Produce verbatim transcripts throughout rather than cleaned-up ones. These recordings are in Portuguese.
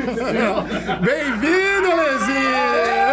Bem-vindo, Lezinho!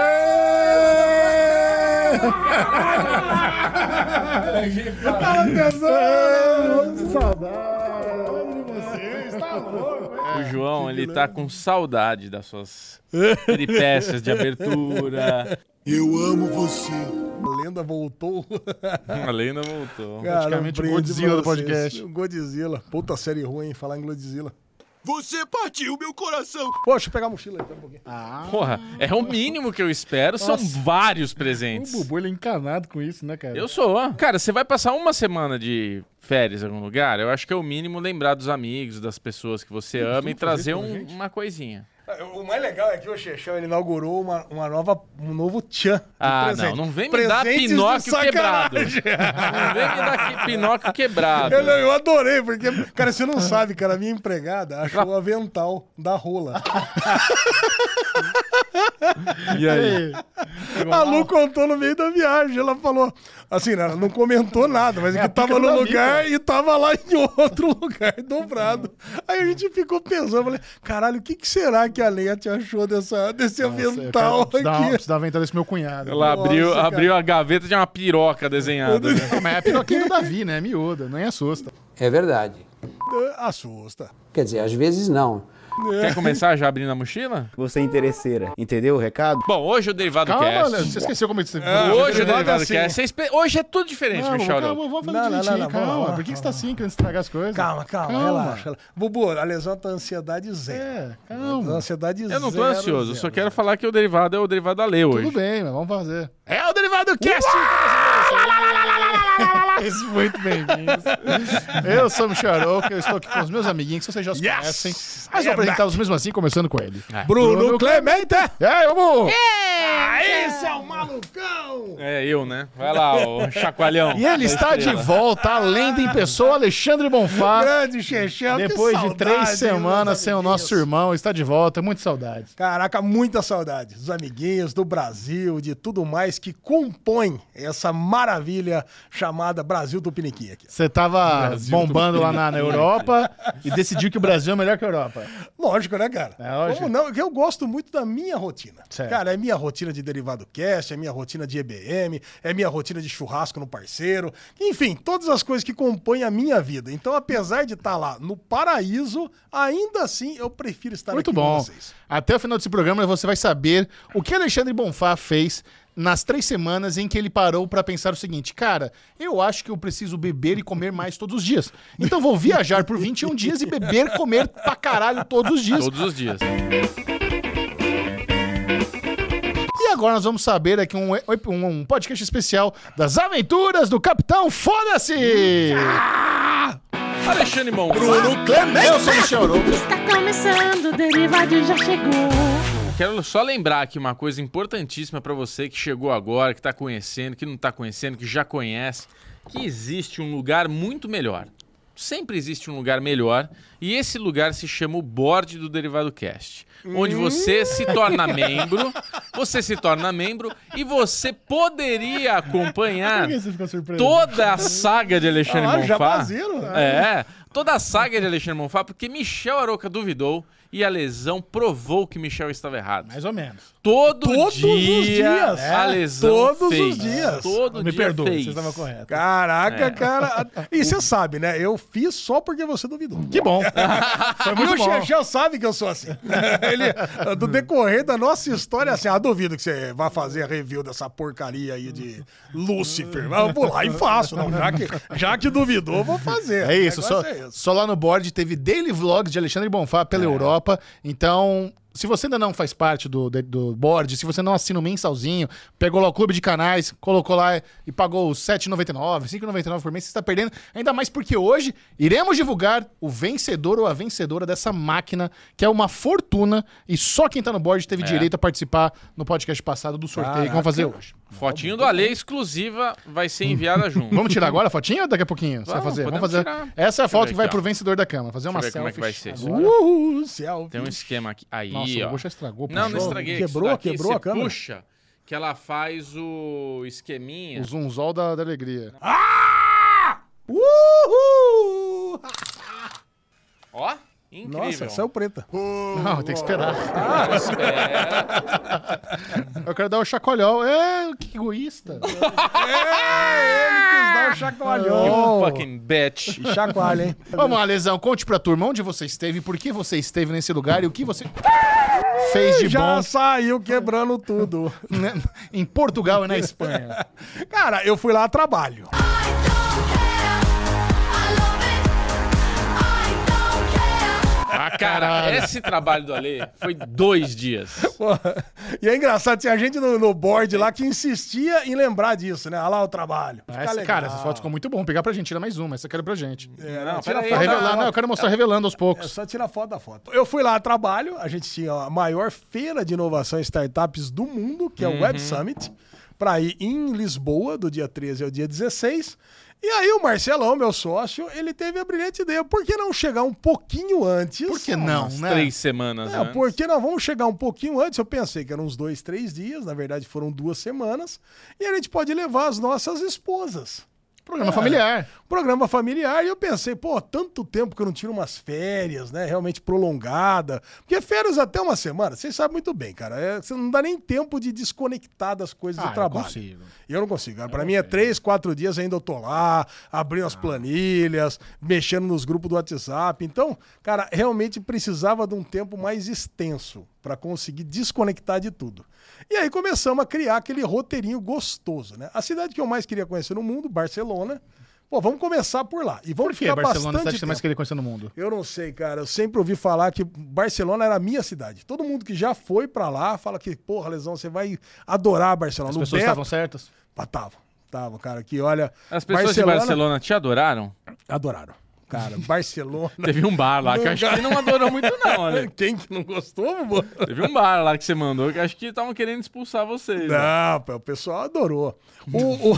Saudade de você, está louco. O João, ele tá com saudade das suas peripécias de abertura. Eu amo você. A lenda voltou. A lenda voltou. Cara, praticamente um o Godzilla do podcast. O Godzilla. Puta série ruim, hein? Falar em Godzilla. Você partiu meu coração. Pô, deixa eu pegar a mochila aí, tá um pouquinho. Ah, Porra, é o mínimo que eu espero, são Nossa. vários o presentes. Bubu, ele é encanado com isso, né, cara? Eu sou. Cara, você vai passar uma semana de férias em algum lugar, eu acho que é o mínimo lembrar dos amigos, das pessoas que você ama e trazer um- uma coisinha. O mais legal é que o Chechão ele inaugurou uma, uma nova, um novo tchan de Ah, presente. não, não vem me dar Presentes de Pinóquio quebrado. sacanagem. Não vem me dar que- Pinóquio quebrado. Eu, eu adorei, porque, cara, você não sabe, cara, a minha empregada achou o avental da rola. E aí? A Lu contou no meio da viagem, ela falou, assim, ela não comentou nada, mas é É que a tava pica no do lugar e tava lá em outro lugar, dobrado. Aí a gente ficou pensando, falei, caralho, o que, que será que a Leite achou dessa, desse Nossa, eu avental quero- preciso dar uma- aqui? preciso dar uma avental desse meu cunhado. Ela Nossa, abriu, cara. abriu a gaveta de uma piroca desenhada. né? Não, mas é a piroquinha do Davi, né? Miúda, nem assusta. É verdade. Assusta. Quer dizer, às vezes não. Quer começar já abrindo a mochila? Você é interesseira. Entendeu o recado? Bom, hoje o Derivado Calma, Cast. olha, você esqueceu como é que você... Ah, Hoje o Derivado Derivado assim. Cast. você espe- Hoje é tudo diferente, Não, Michel. calma, vamos fazer Não, não, direitinho, não, não, vamos lá, calma. vamos lá, Por que, que você tá calma. assim, querendo estragar as coisas? Calma, calma, relaxa. Bubu, a lesão tá ansiedade zero. É, calma. Ansiedade zero. Eu não tô ansioso, eu só zero. quero falar que o Derivado é o Derivado da Lê hoje. Tudo bem, mas vamos fazer. É o Derivado Cast! Muito bem-vindos. Eu sou o Michel Arouca, eu estou aqui com os meus amiguinhos, que vocês já os Yes! conhecem. Mas vou apresentá-los mesmo assim, começando com ele. Bruno Clemente! E aí, vamos! Esse é o malucão! É eu, né? Vai lá, o chacoalhão. E ele da está de estrela. volta, a lenda em pessoa, Alexandre Bonfá. Grande Chechel, que Depois de saudade, três hein, semanas meus sem o amiguinhos. nosso irmão, está de volta, muita saudade. Caraca, muita saudade dos amiguinhos, do Brasil, de tudo mais que compõe essa maravilha chamada Brasil Tupiniquim aqui. Você tava Brasil bombando do lá na, na Europa e decidiu que o Brasil é melhor que a Europa. Lógico, né, cara? É lógico. Como não? Porque eu gosto muito da minha rotina. Certo. Cara, é minha rotina de Derivado Cast, é minha rotina de E B M, é minha rotina de churrasco no parceiro. Enfim, todas as coisas que compõem a minha vida. Então, apesar de estar lá no paraíso, ainda assim eu prefiro estar Muito aqui bom. com vocês. Até o final desse programa você vai saber o que Alexandre Bonfá fez nas três semanas em que ele parou pra pensar o seguinte: cara, eu acho que eu preciso beber e comer mais todos os dias. Então vou viajar por vinte e um dias e beber e comer pra caralho todos os dias. Todos os dias. E agora nós vamos saber aqui um, um, um podcast especial das aventuras do Capitão Foda-se! Alexandre Bonfá. Bruno Clemente! Eu sou o Michel Arouca. Está começando, o Derivado já chegou. Quero só lembrar aqui uma coisa importantíssima pra você que chegou agora, que tá conhecendo, que não tá conhecendo, que já conhece, que existe um lugar muito melhor. Sempre existe um lugar melhor e esse lugar se chama o Board do Derivado Cast, onde você se torna membro, você se torna membro e você poderia acompanhar Por que você ficou surpreso? toda a saga de Alexandre Ah, Bonfá. jabazeiro, É, toda a saga de Alexandre Bonfá, porque Michel Arouca duvidou e a lesão provou que Michel estava errado. Mais ou menos. Todo Todos dia os dias. a É, lesão todos fez. os dias. Todo Me dia perdoe, fez. você estava correto. Caraca, É. cara. E você sabe, né? Eu fiz só porque você duvidou. Que bom. Foi E muito o bom. Chechel sabe que eu sou assim. Ele, do decorrer da nossa história, assim, ah, duvido que você vá fazer a review dessa porcaria aí de Lucifer. Mas eu vou lá e faço. Não, já, que, já que duvidou, eu vou fazer. É isso, O só, negócio é esse. só lá no board teve daily vlogs de Alexandre Bonfá É. pela Europa. Então, se você ainda não faz parte do, do, do board, se você não assina o mensalzinho, pegou lá o clube de canais, colocou lá e pagou sete reais e noventa e nove centavos, cinco reais e noventa e nove centavos por mês, você está perdendo. Ainda mais porque hoje iremos divulgar o vencedor ou a vencedora dessa máquina, que é uma fortuna, e só quem tá no board teve É. direito a participar no podcast passado do sorteio Caraca. que vamos fazer hoje. Fotinho do Ale exclusiva vai ser enviada junto. Vamos tirar agora a fotinha ou daqui a pouquinho? Você vai Vamos, fazer? Vamos podemos fazer. tirar. Essa é a Deixa eu foto ver que vai aqui, pro ó. vencedor da cama. Fazer uma Deixa eu ver como é selfie. que vai ser. agora. Uhul, céu. Tem um esquema aqui. Aí, Nossa, o ó. Bubu já estragou. Não, não puxou. estraguei. Quebrou, Isso daqui quebrou você a câmera. puxa, que ela faz o esqueminha. O zoomzol da, da alegria. Uhul! Ó. Incrível. Nossa, saiu preta. Não, tem que esperar. Ah, espera. Eu quero dar o chacoalhol. É, que egoísta. É, ele quis dar o chacoalhão. Fucking bitch. E chacoalha, hein? Vamos lá, Lesão, conte pra turma onde você esteve, por que você esteve nesse lugar e o que você fez de Já bom saiu quebrando tudo. né, em Portugal e na Espanha. Cara, eu fui lá a trabalho. Ah, cara, esse trabalho do Ale foi dois dias. Porra. E é engraçado, tinha gente no, no board lá que insistia em lembrar disso, né? Olha lá o trabalho. Fica Essa, legal. cara, essas fotos ficam muito bom. Pegar pra gente, tira mais uma. Essa eu quero pra gente. É, Não, tira peraí, foto Pra da revelar, foto. não, eu quero mostrar revelando aos É poucos. só tirar foto da foto. Eu fui lá a trabalho, a gente tinha a maior feira de inovação e startups do mundo, que é o Web Summit, para ir em Lisboa, do dia treze ao dia dezesseis. E aí o Marcelão, meu sócio, ele teve a brilhante ideia, por que não chegar um pouquinho antes? Por que não, Umas né? três semanas É, antes. por que não? Vamos chegar um pouquinho antes. Eu pensei que eram uns dois, três dias, na verdade foram duas semanas, e a gente pode levar as nossas esposas. Programa familiar. Programa familiar, e eu pensei, pô, tanto tempo que eu não tiro umas férias, né, realmente prolongada, porque férias até uma semana, vocês sabem muito bem, cara, é, você não dá nem tempo de desconectar das coisas Ah, do trabalho. eu consigo. E eu não consigo, cara. Pra mim é três, quatro dias ainda eu tô lá, abrindo as planilhas, mexendo nos grupos do WhatsApp, então, cara, realmente precisava de um tempo mais extenso pra conseguir desconectar de tudo. E aí começamos a criar aquele roteirinho gostoso, né? A cidade que eu mais queria conhecer no mundo, Barcelona. Pô, vamos começar por lá. E vamos Por que ficar Barcelona é a bastante cidade que você mais tempo. queria conhecer no mundo? Eu não sei, cara. Eu sempre ouvi falar que Barcelona era a minha cidade. Todo mundo que já foi pra lá fala que, porra, Lesão, você vai adorar Barcelona. As No pessoas Beto- estavam certas? Ah, tava. Tava, cara. Que olha. As pessoas de Barcelona te adoraram? Adoraram. Cara, Barcelona. Teve um bar lá que eu acho que não adorou muito, não, olha. Quem que não gostou, mano? Teve um bar lá que você mandou que eu acho que estavam querendo expulsar vocês. né? Não, pô, o pessoal adorou. O, o-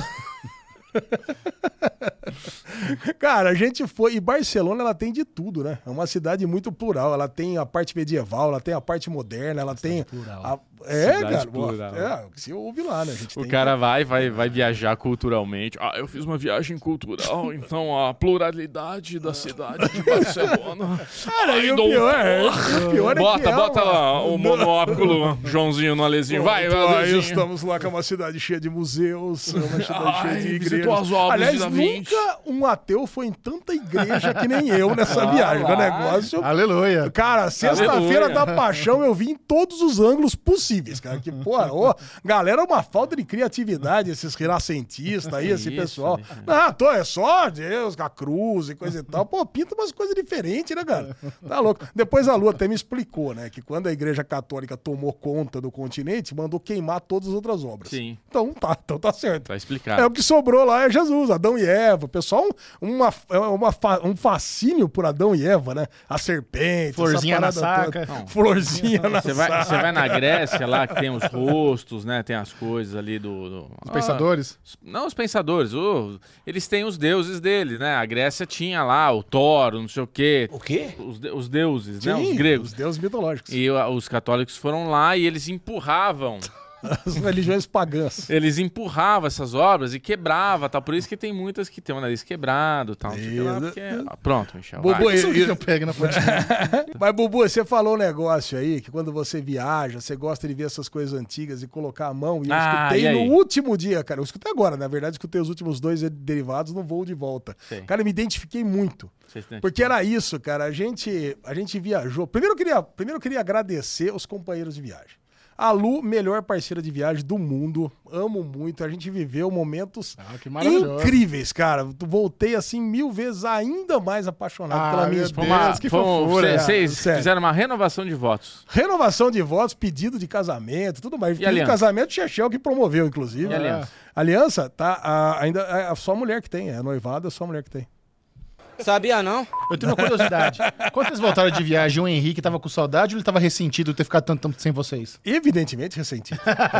Cara, a gente foi. E Barcelona, ela tem de tudo, né? É uma cidade muito plural. Ela tem a parte medieval, ela tem a parte moderna, ela tem. A... É, Cidade cara. plural. É, você ouve lá, né? A gente O tem- cara vai, vai, vai viajar culturalmente. Ah, eu fiz uma viagem cultural, então a pluralidade da cidade de Barcelona. Cara, e o Ai, pior, é, e o pior é que Bota, é bota uma- lá o monóculo, Joãozinho no Alezinho. Vai, Pô, vai, aí Alezinho. estamos lá com uma cidade cheia de museus, é uma cidade Ai, cheia de visitou igrejas. as obras Aliás, de Da Vinci. nunca um ateu foi em tanta igreja que nem eu nessa viagem. lá. O negócio. Aleluia. Cara, sexta-feira Aleluia. da paixão eu vi em todos os ângulos possíveis, cara. Que, porra, ô, galera, uma falta de criatividade, esses renascentistas aí, esse Isso, pessoal. isso. Não, tô, é só Deus, com a cruz e coisa e tal. Pô, pinta umas coisas diferentes, né, cara? Tá louco. Depois a Lu até me explicou, né, que quando a igreja católica tomou conta do continente, mandou queimar todas as outras obras. Sim. Então tá, então tá certo. Tá explicado. É o que sobrou lá é Jesus, Adão e Eva. O pessoal, uma, é uma, fa- um fascínio por Adão e Eva, né? A serpente, Florzinha essa na parada saca. toda. Não. Florzinha na Você vai, saca. você vai na Grécia lá, que tem os rostos, né? Tem as coisas ali do... do... Os pensadores. Ah, não, os pensadores. o- eles têm os deuses deles, né? A Grécia tinha lá o Thor, não sei o quê. O quê? Os, de- os deuses, né? Sim, Os gregos. Os deuses mitológicos. E uh, os católicos foram lá e eles empurravam... As religiões pagãs. Eles empurravam essas obras e quebrava, tal. Por isso que tem muitas que tem o nariz quebrado, tal. não sei o que lá, porque- Ah, pronto, Michel. vai. Bubu, Isso e- que eu pego na fonte. Mas, Bubu, você falou um negócio aí, que quando você viaja, você gosta de ver essas coisas antigas e colocar a mão. E eu Ah, escutei e aí? no último dia, cara. Eu escutei agora, na verdade, escutei os últimos dois derivados no voo de volta. Sei. Cara, eu me identifiquei muito. Vocês têm- Porque era isso, cara. A gente, a gente viajou. Primeiro eu, queria, primeiro eu queria agradecer os companheiros de viagem. A Lu, melhor parceira de viagem do mundo. Amo muito. A gente viveu momentos Ah, que maravilhoso. incríveis, cara. Voltei assim mil vezes ainda mais apaixonado Ah, pela minha meu esposa. Deus, Uma, que foi um- fofura. Vocês Sério. fizeram uma renovação de votos. Renovação de votos, pedido de casamento, tudo mais. Pedido de aliança? casamento, o Chechel que promoveu, inclusive. E aliança? Aliança, tá, a- ainda é só a mulher que tem. É noivada, é só a mulher que tem. Sabia não? Eu tenho uma curiosidade. Quando vocês voltaram de viagem, o Henrique tava com saudade ou ele tava ressentido de ter ficado tanto tempo sem vocês? Evidentemente ressentido.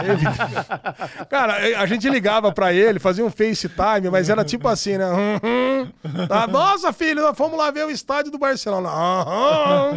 Evidente. Cara, a gente ligava pra ele, fazia um FaceTime, mas era tipo assim, né? Hum, hum. Ah, nossa, filho, nós fomos lá ver o estádio do Barcelona. Aham,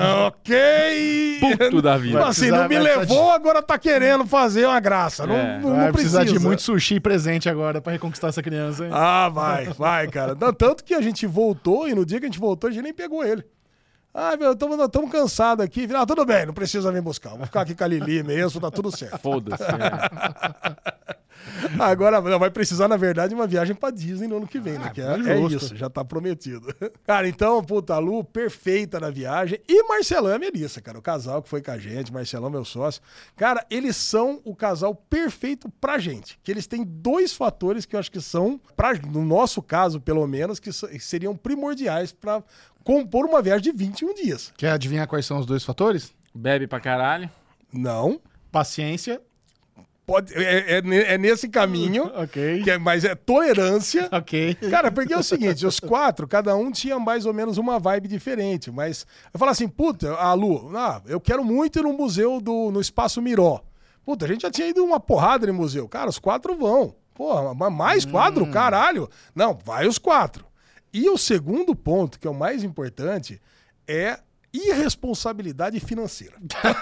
ok. Puto da vida. Tipo assim, não me Vai precisar de- levou, agora tá querendo fazer uma graça. Não, É. não, Vai não precisar precisa. de muito sushi presente agora pra reconquistar essa criança, hein? Ah, vai, vai, cara. Não, tanto que a gente voltou e no dia que a gente voltou, a gente nem pegou ele. Ah, meu, estamos cansados aqui. Ah, tudo bem, não precisa vir buscar. Vou ficar aqui com a Lili mesmo, tá tudo certo. Foda-se. É. Agora vai precisar, na verdade, uma viagem pra Disney no ano que vem, né? Ah, Que é, é é justo. isso, já tá prometido. Cara, então, puta, a Lu, perfeita na viagem. E Marcelão e Melissa, cara, o casal que foi com a gente, Marcelão, meu sócio. Cara, eles são o casal perfeito pra gente. Que eles têm dois fatores que eu acho que são, pra, no nosso caso, pelo menos, que so- seriam primordiais pra compor uma viagem de vinte e um dias. Quer adivinhar quais são os dois fatores? Bebe pra caralho. Não. Paciência. Pode, é, é, é nesse caminho, Ok. que é, mas é tolerância. Ok. Cara, porque é o seguinte, os quatro, cada um tinha mais ou menos uma vibe diferente, mas eu falo assim, puta, a Lu, ah, eu quero muito ir no museu do, no Espaço Miró. Puta, a gente já tinha ido uma porrada de museu. Cara, os quatro vão. Porra, mas mais quatro? Caralho. Não, vai os quatro. E o segundo ponto, que é o mais importante, é irresponsabilidade financeira.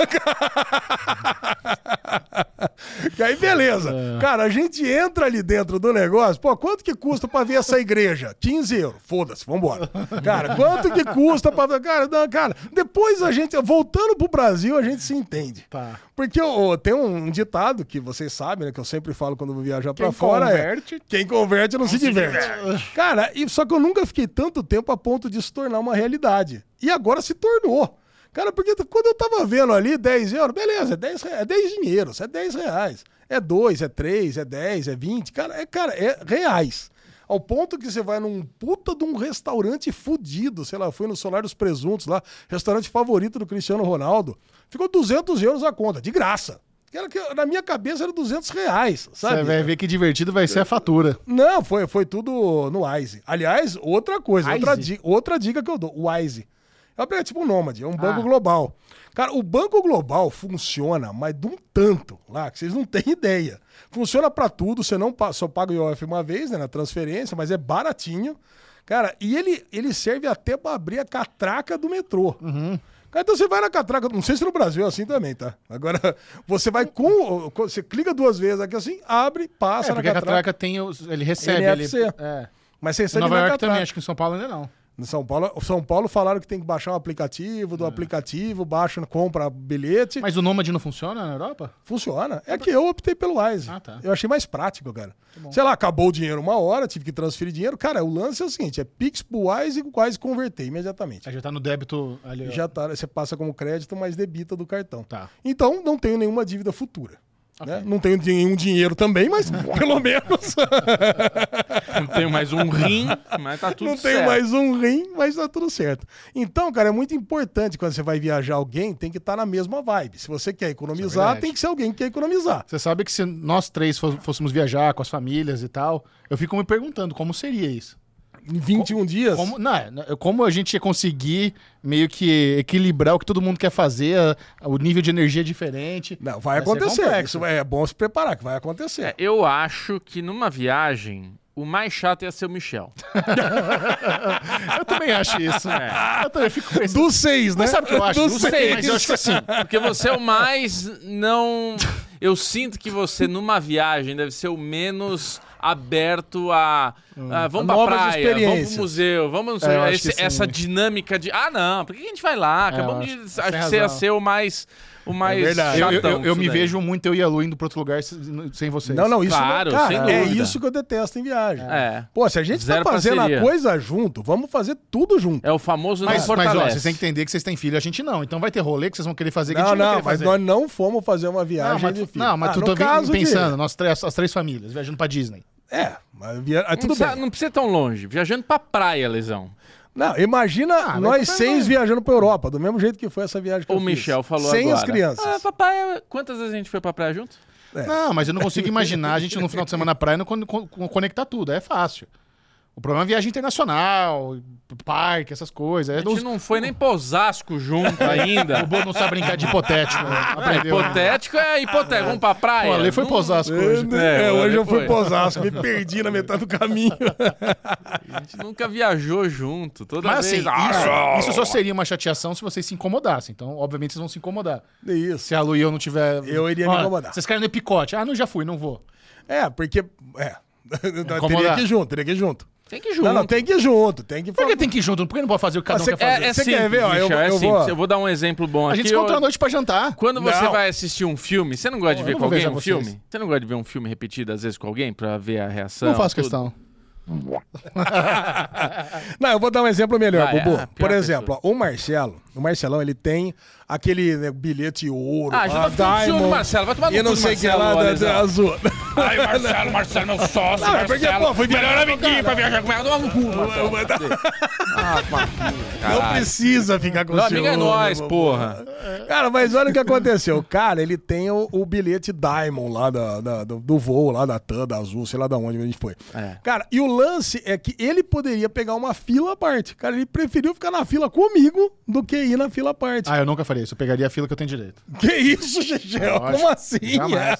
E aí, beleza. Cara, a gente entra ali dentro do negócio. Pô, quanto que custa pra ver essa igreja? quinze euros. Foda-se, vambora. Cara, quanto que custa pra ver... Cara, não, cara, depois a gente... Voltando pro Brasil, a gente se entende. Tá. Porque ô, tem um ditado que vocês sabem, né? Que eu sempre falo quando vou viajar pra Quem fora. converte- É, quem converte não, se, diverte. Cara, e, só que eu nunca fiquei tanto tempo a ponto de se tornar uma realidade. E agora se tornou. Cara, porque quando eu tava vendo ali dez euros, beleza, é dez, é dez dinheiros, é dez reais. É dois, é três, é dez, é vinte. Cara, é, cara, é reais. Ao ponto que você vai num puta de um restaurante fudido, sei lá, fui no Solar dos Presuntos lá, restaurante favorito do Cristiano Ronaldo, ficou duzentos euros a conta, de graça. Era que, na minha cabeça era duzentos reais, sabe? Você vai ver que divertido vai ser a fatura. Não, foi, foi tudo no Wise. Aliás, outra coisa, Wise? outra, di- outra dica que eu dou, o Wise. É um- é tipo um Nômade, é um banco Ah. global. Cara, o banco global funciona, mas de um tanto lá, que vocês não têm ideia. Funciona pra tudo, você não pa- só paga o I O F uma vez, né, na transferência, mas é baratinho. Cara, e ele, ele serve até pra abrir a catraca do metrô. Cara, então você vai na catraca, não sei se no Brasil é assim também, tá? Agora, você vai com, com- você clica duas vezes aqui assim, abre, passa É, na porque a catraca. catraca tem os, ele recebe. N F C. Ele, é. Mas você Em recebe Nova na York catraca. também, acho que em São Paulo ainda não. No São Paulo, São Paulo falaram que tem que baixar um aplicativo, do aplicativo, baixa, compra bilhete. Mas o Nômade não funciona na Europa? Funciona. É que eu optei pelo Wise. Ah, tá. Eu achei mais prático, cara. Sei lá, acabou o dinheiro uma hora, tive que transferir dinheiro. Cara, o lance é o seguinte, é Pix pro Wise e o Wise converter imediatamente. Aí já tá no débito ali. ó. Já tá, você passa como crédito, mas debita do cartão. Tá. Então, não tenho nenhuma dívida futura. Né? Não tenho nenhum dinheiro também, mas pelo menos Não tenho mais um rim, mas tá tudo não certo. tenho mais um rim, mas tá tudo certo. Então, cara, é muito importante quando você vai viajar alguém, tem que estar na mesma vibe. Se você quer economizar, verdade. tem que ser alguém que quer economizar. Você sabe que se nós três fô- fôssemos viajar com as famílias e tal, eu fico me perguntando como seria isso. Em vinte e um dias. Como, não, é, como a gente ia conseguir meio que equilibrar o que todo mundo quer fazer, a- o nível de energia é diferente. Não, vai, Vai ser acontecer. complexo. Isso é bom se preparar, que vai acontecer. É, eu acho que numa viagem, o mais chato ia ser o Michel. Eu também acho isso. É. Eu também fico pensando. Dos seis, né? Mas sabe o que eu acho? Dos Não sei, seis. mas eu acho que assim. Porque você é o mais não... Eu sinto que você, numa viagem, deve ser o menos aberto a... a vamos pra Novas praia, vamos experiências. pro museu, vamos... Não sei, É, eu acho esse- que sim. essa dinâmica de... Ah, não, por que a gente vai lá? Acabamos eu de... acho- Acho tem que você ia razão. ser o mais... O mais verdade. Eu, chatão eu- eu me disso daí. vejo muito eu e a Lu indo pra outro lugar sem sem vocês. Não, não, isso Claro, não, cara, sem é dúvida. isso que eu detesto em viagem. É. Pô, se a gente Zero tá fazendo parceria. a coisa junto, vamos fazer tudo junto. É o famoso Mas, não mas ó, fortalece. vocês têm que entender que vocês têm filho, a gente não. Então vai ter rolê que vocês vão querer fazer que a Não, gente não, não, vai querer mas fazer. nós não fomos fazer uma Não, viagem mas, de tu- filho. não, mas Ah, tu no tô vendo- caso de- pensando, nós três, as três famílias, viajando pra Disney. É, mas via... ah, Não tudo precisa, bem. não precisa ir tão longe. Viajando pra praia, Lesão. Não, imagina Ah, nós mas- seis viajando pra Europa, do mesmo jeito que foi essa viagem que O eu fiz. Michel falou Sem agora. as crianças. Ah, papai, quantas vezes a gente foi pra praia junto? É. Não, mas eu não consigo imaginar a gente no final de semana na praia não con- con- conectar tudo. É fácil. O problema é viagem internacional, parque, essas coisas. É A gente dos- não foi nem pra Osasco junto ainda. O Bo não sabe brincar de hipotético. né? É, Aprendeu. hipotético é hipotético. Vamos pra praia. Pô, a Lei foi Não- pra Osasco hoje. É, É, hoje eu foi. fui pro Osasco, me perdi na metade do caminho. A gente nunca viajou junto. Toda Mas assim, vez... Ah, isso, isso só seria uma chateação se vocês se incomodassem. Então, obviamente, vocês vão se incomodar. Isso. Se a Lu e eu não tiver... Eu iria me Ó, incomodar. Vocês querem no picote. Ah, não, já fui, não vou. É, porque. É. teria Incomodar. que ir junto, teria que ir junto. Tem que ir junto. Não, não, tem que ir junto. Tem que Por que tem que ir junto? Por que não pode fazer o que cada um Você quer fazer? É, é Você simples, quer ver, ó, eu- Michel, é eu simples. vou- Eu vou dar um exemplo bom A aqui. gente se encontra eu- à noite pra jantar. Quando você Não. vai assistir um filme, você não gosta de Eu ver não com vou alguém beijar um vocês. filme? Você não gosta de ver um filme repetido, às vezes, com alguém, pra ver a reação? Não faço tudo? questão. Não, eu vou dar um exemplo melhor, Ah, é? Bubu. A pior Por exemplo, ó, o Marcelo, o Marcelão, ele tem aquele né, bilhete ouro, Ah, já lá, tá ficando ciúme do Marcelo. Vai tomar no e cu não do sei o que Marcelo, lá, da, Alisão. da azul. Ai, Marcelo, Marcelo, meu sócio, Não, é porque, Marcelo. pô, foi melhor viajar amiguinho pra viajar comigo. Toma no cu, Marcelo. Ah, Não precisa ficar com Meu ciúme. amigo é nós, Bubu. porra. Cara, mas olha o que aconteceu. O cara, ele tem o, o bilhete Diamond lá da, da- do, do voo, lá da TAM, da Azul, sei lá da onde a gente foi. É. Cara, e o lance é que ele poderia pegar uma fila à parte. Cara, ele preferiu ficar na fila comigo do que ir na fila à parte. Ah, eu nunca faria isso. Eu pegaria a fila que eu tenho direito. Que isso, Gegel? Lógico. Como assim? Jamais.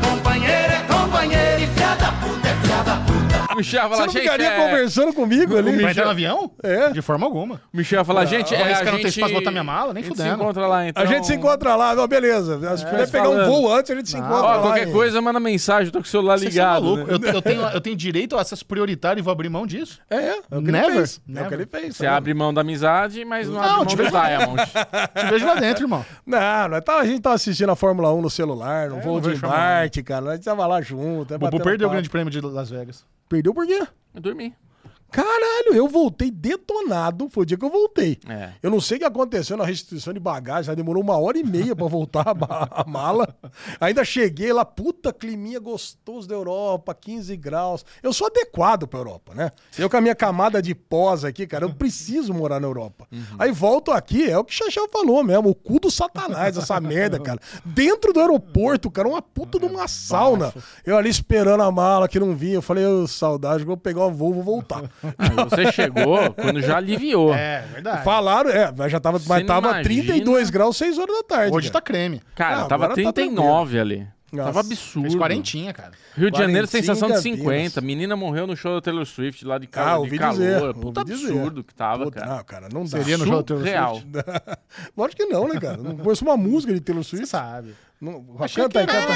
O Michel Você fala, não gente, ficaria é... conversando comigo ali? Vai entrar no avião? É. De forma alguma. O Michel fala, gente, Não, é, esse a cara não tem gente... espaço pra botar minha mala? Nem a gente se fudendo. encontra lá, então... A gente se encontra lá, não, beleza. Se puder pegar um falando. voo antes, a gente se encontra Ó, lá. qualquer hein? coisa, manda mensagem, eu tô com o celular Vocês ligado. são maluco. né? eu, eu, tenho, eu tenho direito a acesso prioritário e vou abrir mão disso? É, é o que Never. ele fez. É o que Never. ele fez. Você tá abre mão da amizade, mas não, Não, abre mão te do vejo- Diamond. Te vejo lá dentro, irmão. Não, nós tava, a gente tava assistindo a Fórmula um no celular, no É, voo não de vejo chamar. Marte, cara. Nós tava lá junto. O Bubu perdeu o grande prêmio de Las Vegas. Perdeu por quê? Eu dormi. Caralho, eu voltei detonado. Foi o dia que eu voltei. É. Eu não sei o que aconteceu na restituição de bagagem. Já demorou uma hora e meia pra voltar a, ma- a mala. Ainda cheguei lá, puta, climinha gostoso da Europa, quinze graus. Eu sou adequado pra Europa, né? Eu com a minha camada de pós aqui, cara, eu preciso morar na Europa. Aí volto aqui, é o que o Xaxão falou mesmo, o cu do satanás, essa merda, cara. Dentro do aeroporto, cara, uma puta de uma sauna. Eu ali esperando a mala que não vinha. Eu falei, ô, saudade, vou pegar o voo, vou voltar. Aí você chegou quando já aliviou. É, verdade. Falaram, é, mas já tava, mas não tava imagina? trinta e dois graus, seis horas da tarde. Hoje cara. tá creme. Cara, Ah, tava agora tá trinta e nove ali. Nossa, Tava absurdo. Fez quarentinha, cara. Rio de Janeiro, quarentinha sensação de Campinas. cinquenta. Menina morreu no show da Taylor Swift lá de, Ah, calor, ouvi de calor. dizer. Puta ouvi dizer. absurdo que tava, Puta, cara. Não, cara, não dá. Seria no show da Taylor Surreal. Swift? Lógico que não, né, cara? Não conheço uma música de Taylor Swift. Você sabe. Não, canta aí, canta.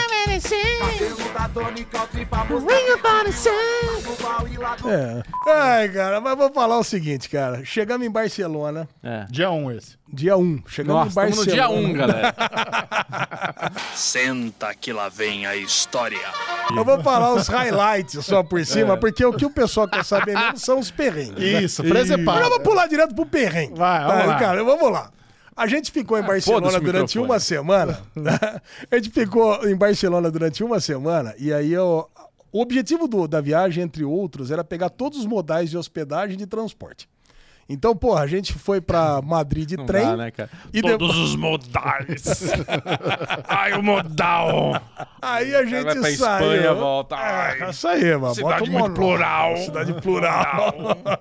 É. Ai, cara, mas vou falar o seguinte, cara. Chegamos em Barcelona, É. Dia um esse. dia um. Chegamos Nossa, em estamos Barcelona. no dia um, galera. Senta que lá vem a história. Eu vou falar os highlights só por cima, É. porque o que o pessoal quer saber mesmo são os perrengues. né? Isso, presepado. Agora eu vou pular direto pro perrengue. Vai, vamos Tá, lá. cara, vamos lá. A gente ficou em Barcelona foda-se o durante microfone. uma semana. A gente ficou em Barcelona durante uma semana e aí eu, o objetivo do- da viagem, entre outros, era pegar todos os modais de hospedagem e de transporte. Então, porra, a gente foi pra Madrid de Não trem. dá, né, cara? E de- os modais. Ai, o modal. aí a gente vai pra saiu. Espanha, volta. Ah, Ai, isso aí, mano. cidade Bota o muito mono- plural. Cidade plural.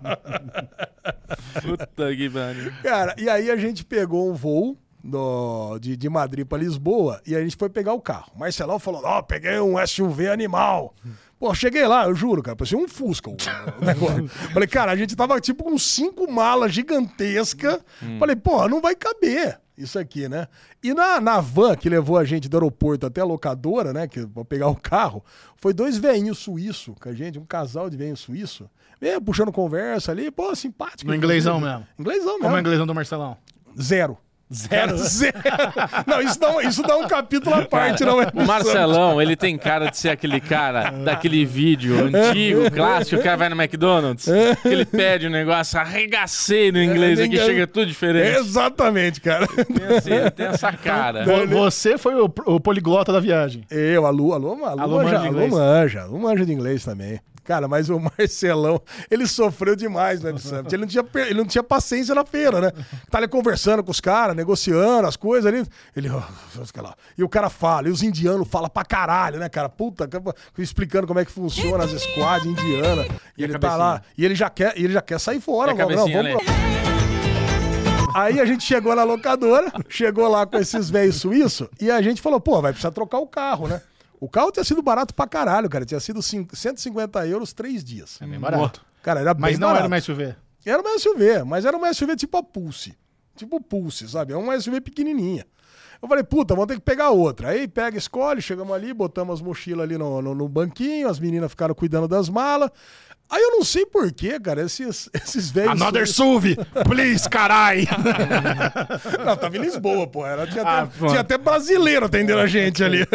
Puta que pariu. Cara, e aí a gente pegou um voo do- de, de Madrid pra Lisboa e a gente foi pegar o carro. O Marcelão falou, ó, peguei um S U V animal. Pô, cheguei lá, eu juro, cara, parecia um Fusca o, o negócio. Falei, cara, a gente tava tipo com cinco malas gigantescas. Falei, porra, não vai caber isso aqui, né? E na, na van que levou a gente do aeroporto até a locadora, né, que, pra pegar o carro, foi dois velhinhos suíços com a gente, um casal de velhinhos suíços, veio puxando conversa ali, pô, simpático. No inglêsão inclusive. mesmo. Inglêsão mesmo. Como é o inglesão do Marcelão? Zero. Zero? Zero. Não, isso dá, um, isso dá um capítulo à parte, não é? O Marcelão, ele tem cara de ser aquele cara daquele vídeo antigo, clássico, o cara vai no McDonald's, que ele pede um negócio, arregacei no inglês, aqui ninguém- chega tudo diferente. Exatamente, cara. Tem, assim, ele tem essa cara. Vo- Você foi o, o poliglota da viagem. Eu, alô, alô, alô, Alô, manja, manja de alô, inglês. manja, alô, manja de inglês também. Cara, mas o Marcelão, ele sofreu demais no Web Summit. Ele não tinha, per- ele não tinha paciência na feira, né? Tá ali conversando com os caras, negociando as coisas ali. Ele, ó, fica lá. E o cara fala, e os indianos falam pra caralho, né, cara? Puta, explicando como é que funciona as squads indianas. E, ele tá lá, e ele já quer, e ele já quer sair fora. E a logo. Não, cabecinha, vamos Aí a gente chegou na locadora, chegou lá com esses velhos suíços, e a gente falou, pô, vai precisar trocar o carro, né? O carro tinha sido barato pra caralho, cara. Tinha sido cinco- cento e cinquenta euros três dias. É bem barato. Cara, era bem Mas não barato. era uma S U V. Era uma S U V, mas era uma S U V tipo a Pulse. tipo Pulse, sabe? É uma S U V pequenininha. Eu falei, puta, vamos ter que pegar outra. Aí pega, escolhe, chegamos ali, botamos as mochilas ali no, no, no banquinho, as meninas ficaram cuidando das malas. Aí eu não sei porquê, cara, esses, esses velhos... Another S U V, please, carai! Não, tava em Lisboa, pô. Era, tinha, Ah, até, pô. tinha até brasileiro atendendo a gente ali.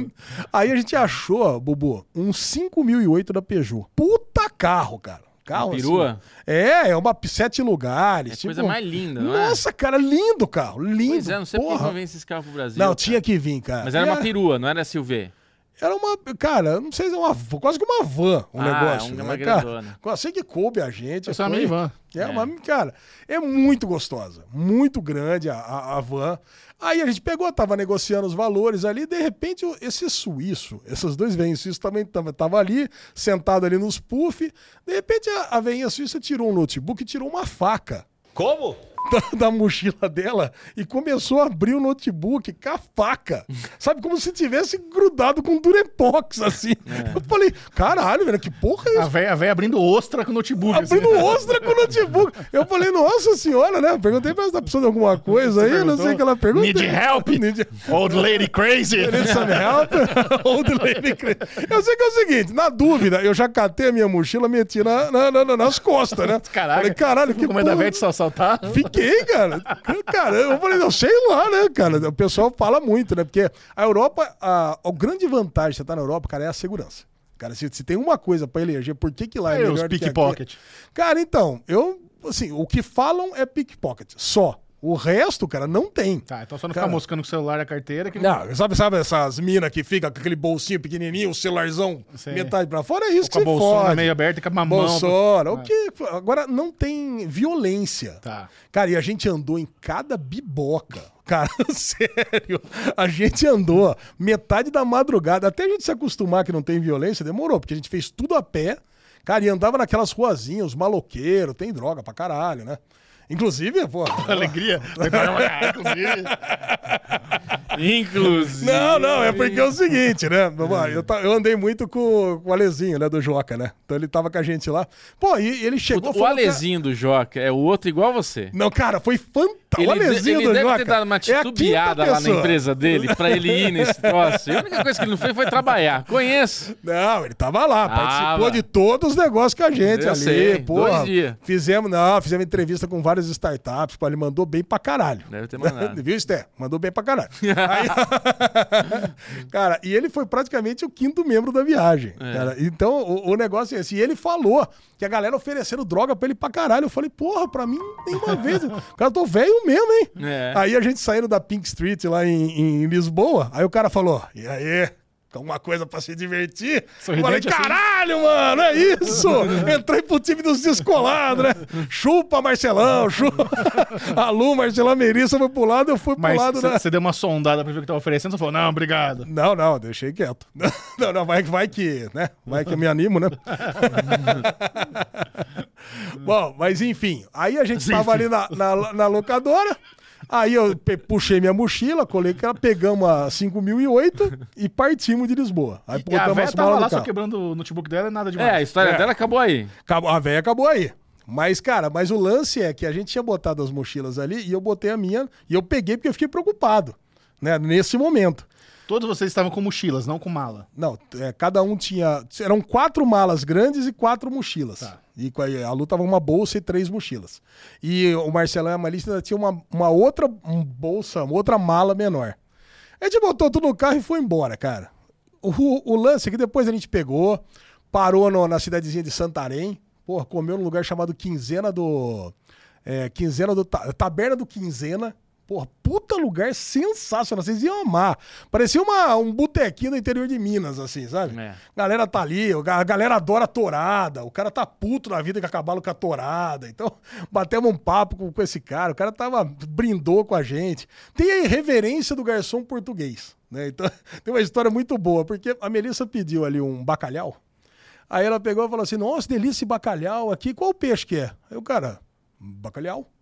Aí a gente achou, Bubu, um cinco mil e oito da Peugeot. Puta carro, cara. Carro Uma perua? assim. É, é uma sete lugares. É tipo, coisa mais linda, não é? Nossa, cara, lindo carro, lindo. Pois é, não sei por que porra. não vem esses carros pro Brasil. Não, cara. tinha que vir, cara. Mas era E uma perua, não era S U V. Era uma, cara, não sei se é uma, quase que uma van, um Ah, negócio. uma né, grandona. cara? Sei que coube a gente. Essa é uma foi- minivan. É, É. uma, cara, é muito gostosa, muito grande a, a, a van. Aí a gente pegou, tava negociando os valores ali, de repente o- esse suíço, esses dois velhinhos suíços também tava, tava ali, sentado ali nos puff. De repente a, a velhinha suíça tirou um notebook e tirou uma faca. Como? Da, da mochila dela e começou a abrir o notebook com a faca. Sabe, como se tivesse grudado com durepox, assim. É. Eu falei, caralho, velho, que porra é A isso? véia, a véia abrindo ostra com o notebook. assim. Abrindo ostra com o notebook. Eu falei, nossa senhora, né? Perguntei pra ela se tá precisando de alguma coisa aí, não sei o que ela perguntou. Need help? Need Old lady crazy. Need some help? Old lady crazy. Eu sei que é o seguinte, na dúvida, eu já catei a minha mochila, meti na, na, na- nas costas, né? Caraca. Falei, caralho, que Com medo da porra. véia de só saltar. Fiquei, cara. Caramba, eu falei, não sei lá, né, cara? O pessoal fala muito, né? Porque a Europa, a, a grande vantagem de você estar na Europa, cara, é a segurança. Cara, se, se tem uma coisa pra eleger, por que que lá é, É, melhor os do que aqui? pickpocket. Cara, então, eu, assim, o que falam é pickpocket, só. O resto, cara, não tem. Tá, então só não ficar Cara. moscando com o celular e a carteira. Que... Não, sabe, sabe essas minas que ficam com aquele bolsinho pequenininho, o celularzão Sei. metade pra fora? É isso Com a que você bolsona fode. meio aberta e com a mão. Bolsona, o É. que... Agora, não tem violência. Tá. Cara, e a gente andou em cada biboca. Cara, sério. A gente andou metade da madrugada. Até a gente se acostumar que não tem violência, demorou, porque a gente fez tudo a pé. Cara, e andava naquelas ruazinhas, os maloqueiros, tem droga pra caralho, né? Inclusive, pô... Alegria. Inclusive. Inclusive. Não, não, é porque é o seguinte, né? Vamos lá, Eu, ta- eu andei muito com, com o Alezinho, né, do Joca, né? Então ele tava com a gente lá. Pô, e ele chegou... O, o falou que- Alezinho do Joca é o outro igual você. Não, cara, foi fantástico. O Ele, Alezinho ele do deve Joca ter dado uma é a quinta titubeada lá na pessoa. empresa dele pra ele ir nesse troço. E a única coisa que ele não fez foi trabalhar. Conheço. Não, ele tava lá, Tava. participou de todos os negócios com a gente Eu ali, sei, porra. dois dias. Fizemos, não, fizemos entrevista com várias startups, pô, ele mandou bem pra caralho. Deve ter mandado. Viu, Sté? Mandou bem pra caralho. Aí- cara, e ele foi praticamente o quinto membro da viagem. É. Cara. Então, o, o negócio é esse. E ele falou que a galera ofereceram droga pra ele pra caralho. Eu falei, porra, pra mim nenhuma vez. Cara, eu tô velho mesmo, hein? É. Aí a gente saindo da Pink Street lá em, em Lisboa, aí o cara falou, e aí? Alguma coisa pra se divertir? Eu falei, Sorridente assim. caralho, mano, é isso! Entrei pro time dos descolados, né? Chupa, Marcelão, chupa. A Lu, Marcelão, Merissa foi pro lado, eu fui pro Mas lado da... você deu uma sondada pra ver o que tava oferecendo, você falou, não, obrigado. Não, não, deixei quieto. Não, não, vai, vai que, né? Vai que eu me animo, né? Bom, mas enfim, aí a gente tava ali na, na, na locadora, aí eu pe- puxei minha mochila, colei que ela, pegamos a cinco mil e oito e partimos de Lisboa. Aí E a botamos véia as tava malas lá no só carro. quebrando o notebook dela e nada É, demais. a história É. dela acabou aí. Acabou- A véia acabou aí. Mas, cara, mas o lance é que a gente tinha botado as mochilas ali e eu botei a minha e eu peguei porque eu fiquei preocupado, né? Nesse momento. Todos vocês estavam com mochilas, não com mala. Não, é, cada um tinha. Eram quatro malas grandes e quatro mochilas. Tá. E com a, a Lu tava uma bolsa e três mochilas. E o Marcelão e a Malícia tinha uma, uma outra um bolsa, uma outra mala menor. A gente botou tudo no carro e foi embora, cara. O, o lance é que depois a gente pegou, parou no- na cidadezinha de Santarém, porra, comeu num lugar chamado Quinzena do. É, Quinzena do. Ta- Taberna do Quinzena. Porra, puta lugar sensacional. Vocês iam amar. Parecia uma, um botequinho do interior de Minas, assim, sabe? É. Galera tá ali, a galera adora tourada. O cara tá puto na vida que acabaram com a tourada. Então, batemos um papo com, com esse cara. O cara tava, brindou com a gente. Tem a irreverência do garçom português, né? Então, tem uma história muito boa, porque a Melissa pediu ali um bacalhau. Aí ela pegou e falou assim: nossa, delícia esse bacalhau aqui. Qual peixe que é? Aí o cara, bacalhau.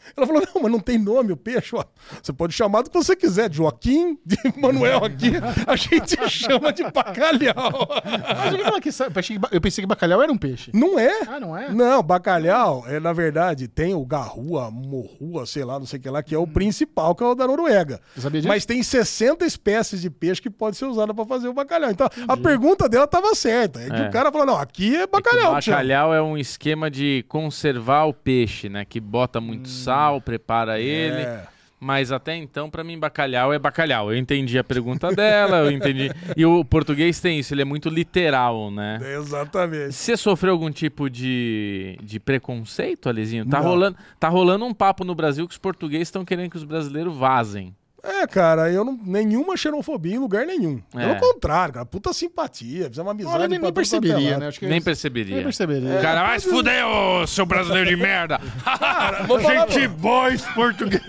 Ela falou, não, mas não tem nome o peixe, ó. Você pode chamar do que você quiser, de Joaquim, de Manuel aqui, a gente chama de bacalhau. Mas eu, que, eu, pensei que, eu pensei que bacalhau era um peixe. Não é? Ah, não é? Não, bacalhau, é, na verdade, tem o garrua, morrua, sei lá, não sei o que lá, que é o principal, que é o da Noruega. Você sabia disso? Mas tem sessenta espécies de peixe que pode ser usada para fazer o bacalhau. Então, Entendi. a pergunta dela estava certa. É que É. o cara falou, não, aqui é bacalhau. É que o bacalhau é um esquema de conservar o peixe, né? Que bota muito hum. sal, prepara ele, É. mas até então, pra mim, bacalhau é bacalhau. Eu entendi a pergunta dela, eu entendi. E o português tem isso, ele é muito literal, né? Exatamente. Você sofreu algum tipo de, de preconceito, Alezinho? Tá Não. rolando, tá rolando um papo no Brasil que os portugueses estão querendo que os brasileiros vazem. É, cara, eu não. Nenhuma xenofobia em lugar nenhum. É. Pelo contrário, cara. Puta simpatia. Fizemos uma amizade. Olha, nem, pra nem tudo quanto é perceberia, lado. né? Acho que Nem eles- perceberia. Nem perceberia. O cara, vai se fuder, ô seu brasileiro de merda. Gente boa esse português.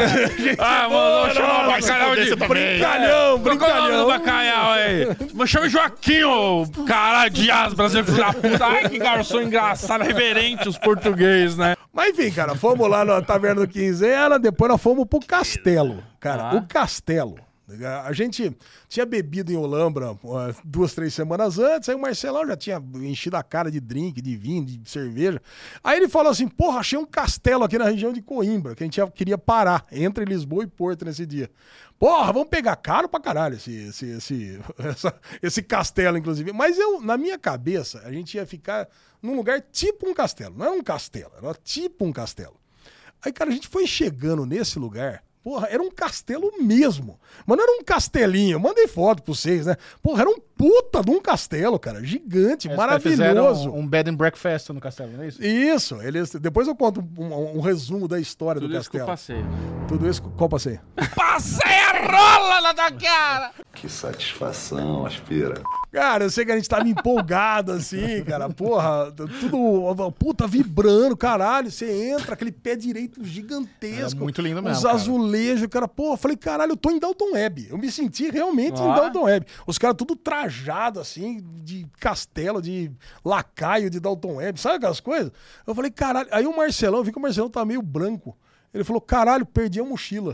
Ah, mano, vou chamar o bacalhau de... Brincalhão, Qual que é o nome do brincalhão. bacalhau aí? Me chama Joaquim, ô caralho de asa, brasileiro filho da puta. Ai, que garçom engraçado, reverente os portugueses, né? Mas enfim, cara, fomos lá na Taverna do Quinzena, depois nós fomos pro Castelo. Cara, Ah. o Castelo. A gente tinha bebido em Olambra ó, duas, três semanas antes, aí o Marcelão já tinha enchido a cara de drink, de vinho, de cerveja. Aí ele falou assim, porra, achei um castelo aqui na região de Coimbra, que a gente ia- queria parar entre Lisboa e Porto nesse dia. Porra, vamos pegar caro pra caralho esse, esse, esse, essa- esse castelo, inclusive. Mas eu, na minha cabeça, a gente ia ficar num lugar tipo um castelo. Não era um castelo, era tipo um castelo. Aí, cara, a gente foi chegando nesse lugar... Porra, era um castelo mesmo. Mas não era um castelinho. Eu mandei foto pra vocês, né? Porra, era um puta de um castelo, cara. Gigante, Eles maravilhoso. fizeram Um, um bed and breakfast no castelo, não é isso? Isso. Eles, depois eu conto um, um- um resumo da história Tudo do isso que eu castelo. passei. Tudo isso. Qual passei? Passei a rola na tua cara. Que satisfação, aspira. Cara, eu sei que a gente tava empolgado assim, cara. Porra, tudo puta vibrando, caralho. Você entra, aquele pé direito gigantesco. É muito lindo mesmo, Os cara. azulejos, cara. Pô, eu falei, caralho, eu tô em Dalton Web. Eu me senti realmente em Ah. Dalton Web. Os caras tudo trajado assim, de castelo, de lacaio de Dalton Web. Sabe aquelas coisas? Eu falei, caralho. Aí o Marcelão, eu vi que o Marcelão tá meio branco. Ele falou, caralho, perdi a mochila.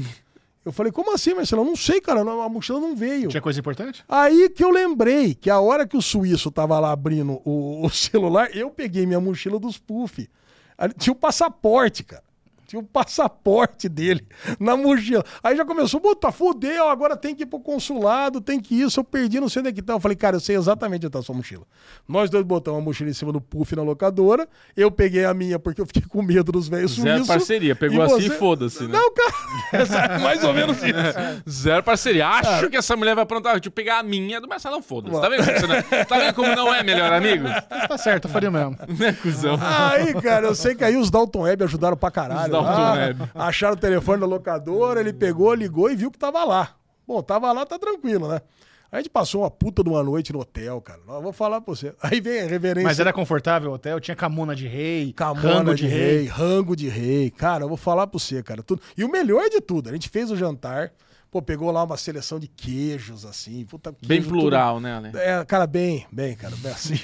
Eu falei, como assim, Marcelão? Não sei, cara, não- a mochila não veio. Tinha coisa importante? Aí que eu lembrei que a hora que o suíço tava lá abrindo o, o celular, eu peguei minha mochila dos puff. Ali tinha o passaporte, cara. Tinha o passaporte dele na mochila. Aí já começou, puta, fudeu, agora tem que ir pro consulado, tem que isso, eu perdi, não sei onde é que tá. Eu falei, cara, eu sei exatamente onde tá a sua mochila. Nós dois botamos a mochila em cima do puff na locadora, eu peguei a minha porque eu fiquei com medo dos velhos Zero suíços. parceria, pegou E assim você- e foda-se, né? Não, cara, é mais ou menos isso. Zero parceria. Acho que essa mulher vai aprontar. Deixa eu pegar a minha do Marcelão, foda-se. Tá vendo, como você não- tá vendo como não é melhor amigo? Mas tá certo, eu faria mesmo. Né, cuzão? Aí, cara, eu sei que aí os Dalton Web ajudaram pra caralho. Os Dalton lá. Web. Acharam o telefone da locadora, ele pegou, ligou e viu que tava lá. Bom, tava lá, tá tranquilo, né? Aí a gente passou uma puta de uma noite no hotel, cara. Eu vou falar pra você. Aí vem a reverência. Mas era confortável o hotel? Tinha camuna de rei, Camona rango de rei, rango de rei. Cara, eu vou falar pra você, cara. Tudo... E o melhor de tudo, a gente fez o jantar, pô, pegou lá uma seleção de queijos, assim. Puta, Bem queijo, plural, né, Ale? tudo- É, cara, bem, bem, cara, bem assim.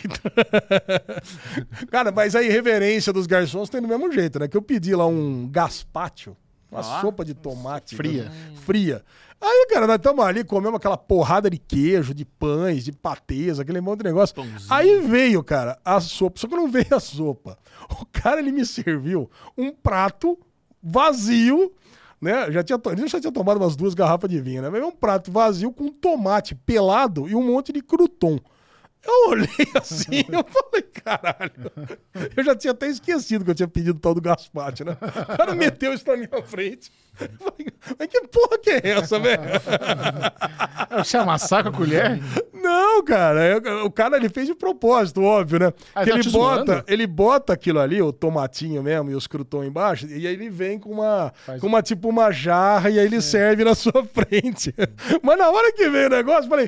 Cara, mas a irreverência dos garçons tem do mesmo jeito, né? Que eu pedi lá um gazpacho, uma Ah. sopa de tomate. Fria. né? Fria. Aí, cara, nós estamos ali, comemos aquela porrada de queijo, de pães, de patês, aquele monte de negócio. Pãozinho. Aí veio, cara, a sopa. Só que não veio a sopa. O cara, ele me serviu um prato vazio, né? Já tinha, to- ele já tinha tomado umas duas garrafas de vinho, né? Mas um prato vazio com tomate pelado e um monte de crouton. Eu olhei assim, eu falei, caralho. Eu já tinha até esquecido que eu tinha pedido o tal do gazpacho, né? O cara meteu isso na minha frente. Eu falei, mas que porra que é essa, velho? Você amassar com a colher? Não, cara, é- o cara ele fez de propósito, óbvio, né? Ah, que tá ele te bota, zoando? ele bota aquilo ali, o tomatinho mesmo e os croutons embaixo, e aí ele vem com uma, Faz- com uma tipo uma jarra e aí ele serve na sua frente. Mas na hora que veio o negócio, eu falei,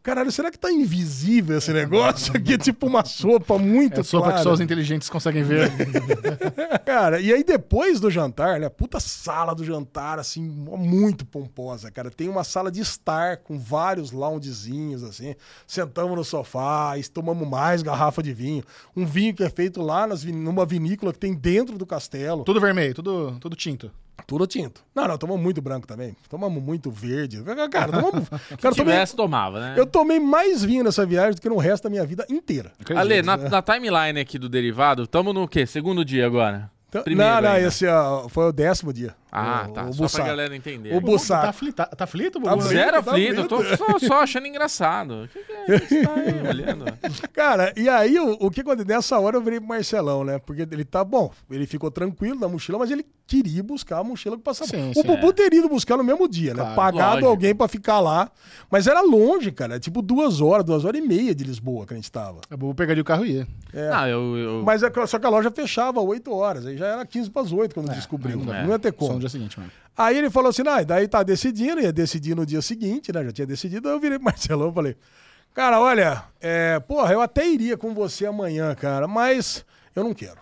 caralho, será que tá invisível esse negócio aqui? É tipo uma sopa muito É sopa clara. que só os inteligentes conseguem ver. Cara, e aí depois do jantar, né? Puta sala do jantar, assim, muito pomposa, cara. Tem uma sala de estar com vários loungezinhos, assim. Sentamos no sofá, tomamos mais garrafa de vinho. Um vinho que é feito lá nas, numa vinícola que tem dentro do castelo. Tudo vermelho, tudo, tudo tinto. Tudo tinto. Não, não, tomamos muito branco também. Tomamos muito verde. Cara, tomamos... Se cara, tomei, tivesse, tomava, né? eu tomei mais vinho nessa viagem do que no resto da minha vida inteira. Ale, na, na timeline aqui do Derivado, tamo no quê? Segundo dia agora? Então, Primeiro não, não, ainda. esse ó, foi o décimo dia. Ah, o, tá. O Só Bussá. pra galera entender. O Bussá. Tá aflito, tá, tá aflito, Tá Bubu? aflito. Zero tá aflito, eu tô aflito. só, só achando engraçado. O que, que é que você tá aí olhando? Cara, e aí o, o que aconteceu? Nessa hora eu virei pro Marcelão, né? Porque ele tá bom, ele ficou tranquilo na mochila, mas ele queria buscar a mochila com passaporte. Sim, O sim, Bubu teria ido buscar no mesmo dia, né? Claro, Pagado lógico. alguém pra ficar lá. Mas era longe, cara. É tipo duas horas, duas horas e meia de Lisboa que a gente tava. O Bubu pegaria o carro e ia. É. Não, eu... eu... Mas é que- só que a loja fechava oito horas. Aí já era quinze para as oito quando descobriu. aí não Não, é. ia ter Só como. no dia seguinte, mano. Aí ele falou assim, ah, daí tá decidindo, ia decidir no dia seguinte, né? Já tinha decidido, aí eu virei pro Marcelão e falei, cara, olha, é, porra, eu até iria com você amanhã, cara, mas eu não quero.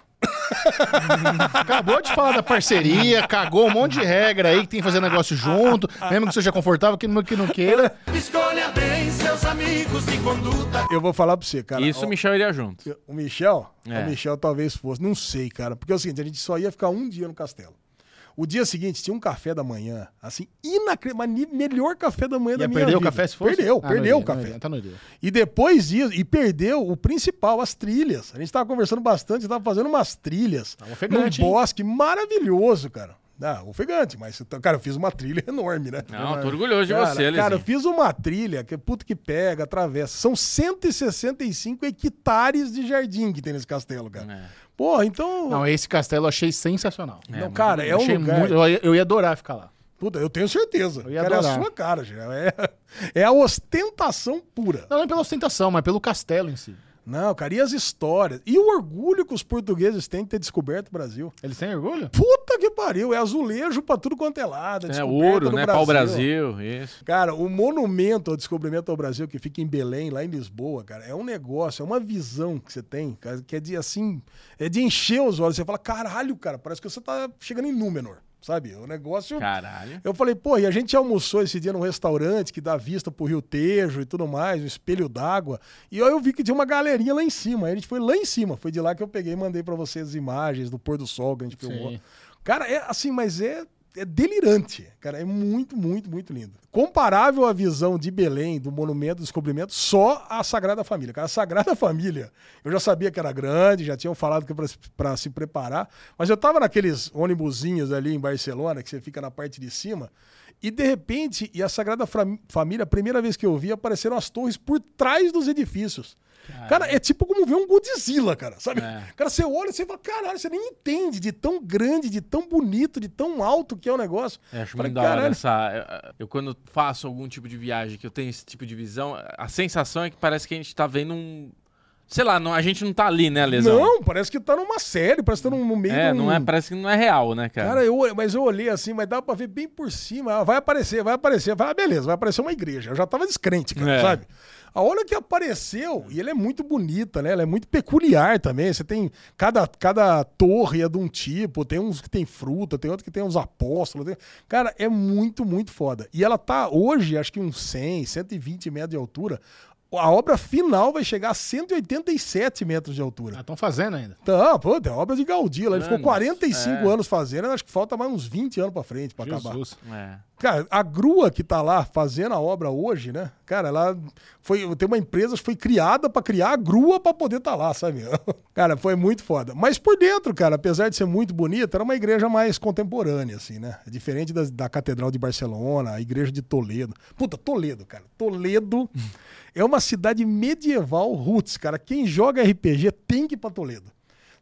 Acabou de falar da parceria, cagou um monte de regra aí que tem que fazer negócio junto, mesmo que seja confortável, que não, que não queira. Escolha bem seus amigos de conduta. Eu vou falar pra você, cara. Isso ó, o Michel iria junto. O Michel? É. O Michel talvez fosse, não sei, cara, porque é o seguinte, a gente só ia ficar um dia no castelo. O dia seguinte tinha um café da manhã, assim, inacreditável, melhor café da manhã Ia da minha perder o vida. café se fosse? Perdeu, Ah, perdeu não o iria, não café. iria, tá no dia. E depois disso, e perdeu o principal, as trilhas. A gente tava conversando bastante, tava fazendo umas trilhas Tá num ofegante, hein? bosque maravilhoso, cara. Ah, ofegante, mas, cara, eu fiz uma trilha enorme, né? Não, tô orgulhoso de Cara, você, Lezinho. cara, eu fiz uma trilha que puto que pega, atravessa. São cento e sessenta e cinco hectares de jardim que tem nesse castelo, cara. É. Porra, então... Não, esse castelo eu achei sensacional. não, cara, é um Achei lugar... muito- eu, ia- eu ia adorar ficar lá. Puta, eu tenho certeza. Eu ia Cara, é a adorar. sua cara, já. É, é a ostentação pura. Não, não pela ostentação, mas pelo castelo em si. Não, cara, e as histórias? E o orgulho que os portugueses têm de ter descoberto o Brasil? Eles têm orgulho? Puta que pariu, é azulejo pra tudo quanto é lado. É descoberta ouro, no né? Pau Brasil, isso. Cara, o monumento ao descobrimento ao Brasil que fica em Belém, lá em Lisboa, cara, é um negócio, é uma visão que você tem, cara, que é de assim, é de encher os olhos. Você fala, caralho, cara, parece que você tá chegando em Númenor, sabe? O negócio... Caralho. Eu falei, pô, e a gente almoçou esse dia num restaurante que dá vista pro Rio Tejo e tudo mais, um espelho d'água. E aí eu vi que tinha uma galerinha lá em cima. Aí a gente foi lá em cima. Foi de lá que eu peguei e mandei pra vocês as imagens do pôr do sol que a gente filmou. Sim. Cara, é assim, mas é, é delirante. Cara, é muito, muito, muito lindo. Comparável à visão de Belém, do monumento do descobrimento, só a Sagrada Família. Cara, a Sagrada Família, eu já sabia que era grande, já tinham falado que para para se preparar, mas eu tava naqueles ônibusinhos ali em Barcelona, que você fica na parte de cima, e de repente, e a Sagrada Fram- Família, a primeira vez que eu vi, apareceram as torres por trás dos edifícios. Cara, é tipo como ver um Godzilla, cara, sabe? É. Cara, você olha e você fala, caralho, você nem entende de tão grande, de tão bonito, de tão alto que é o negócio. Eu acho Falei, muito da hora caralho. essa. Eu, eu, quando faço algum tipo de viagem que eu tenho esse tipo de visão, a sensação é que parece que a gente tá vendo um. Sei lá, não, a gente não tá ali, né, Lesão? Não, parece que tá numa série, parece que tá no, no meio É, de um... não é, parece que não é real, né, cara? Cara, eu, mas eu olhei assim, mas dá pra ver bem por cima. Ah, vai aparecer, vai aparecer. Eu falei, ah, beleza, vai aparecer uma igreja. Eu já tava descrente, cara, É. sabe? A hora que apareceu, e ela é muito bonita, né? Ela é muito peculiar também. Você tem. Cada, cada torre é de um tipo, tem uns que tem fruta, tem outros que tem uns apóstolos. tem- Cara, é muito, muito foda. E ela tá hoje, acho que uns cem, cento e vinte metros de altura. A obra final vai chegar a cento e oitenta e sete metros de altura. Ah, estão fazendo ainda. Então, pô, é obra de Gaudí. lá. Ele ficou Anos, quarenta e cinco é. anos fazendo, acho que falta mais uns vinte anos pra frente pra acabar. Jesus. É. Cara, a grua que tá lá fazendo a obra hoje, né? Cara, ela foi. Tem uma empresa que foi criada pra criar a grua pra poder tá lá, sabe? Cara, foi muito foda. Mas por dentro, cara, apesar de ser muito bonita, era uma igreja mais contemporânea, assim, né? Diferente da, da Catedral de Barcelona, a igreja de Toledo. Puta, Toledo, cara. Toledo é uma cidade medieval roots, cara. Quem joga R P G tem que ir pra Toledo.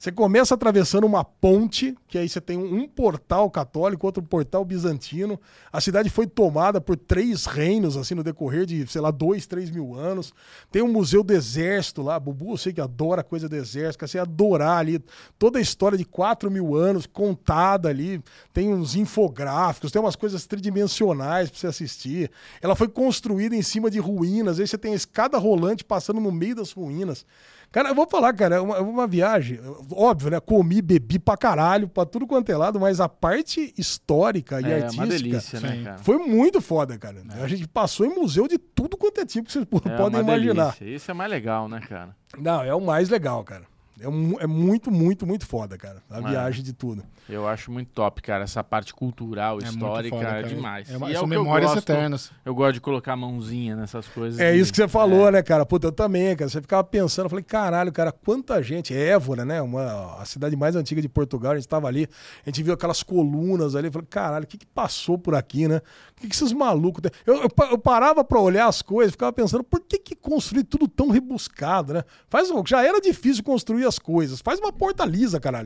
Você começa atravessando uma ponte, que aí você tem um portal católico, outro portal bizantino. A cidade foi tomada por três reinos, assim, no decorrer de, sei lá, dois, três mil anos. Tem um museu do exército lá. Bubu, eu sei que adora coisa do exército, que você ia adorar ali. Toda a história de quatro mil anos contada ali. Tem uns infográficos, tem umas coisas tridimensionais pra você assistir. Ela foi construída em cima de ruínas. Aí você tem a escada rolante passando no meio das ruínas. Cara, eu vou falar, cara, é uma, uma viagem, óbvio, né? Comi, bebi pra caralho, pra tudo quanto é lado, mas a parte histórica e é, artística uma delícia, né, cara? Foi muito foda, cara. É. A gente passou em museu de tudo quanto é tipo que vocês é podem imaginar. Delícia. Isso é mais legal, né, cara? Não, é o mais legal, cara. É, um, é muito, muito, muito foda, cara. A é. viagem de tudo. Eu acho muito top, cara. Essa parte cultural, é histórica, foda, é demais. É, e são é memórias eu gosto, eternas. Eu gosto de colocar a mãozinha nessas coisas. É de... isso que você falou, é. né, cara? Puta, eu também, cara. Você ficava pensando, eu falei, caralho, cara, quanta gente. Évora, né? Uma, a cidade mais antiga de Portugal, a gente tava ali, a gente viu aquelas colunas ali. Eu falei, caralho, o que que passou por aqui, né? O que que esses malucos... Tem? Eu, eu, eu parava pra olhar as coisas, ficava pensando, por que que construir tudo tão rebuscado, né? Faz, já era difícil construir as coisas. Faz uma porta lisa, caralho.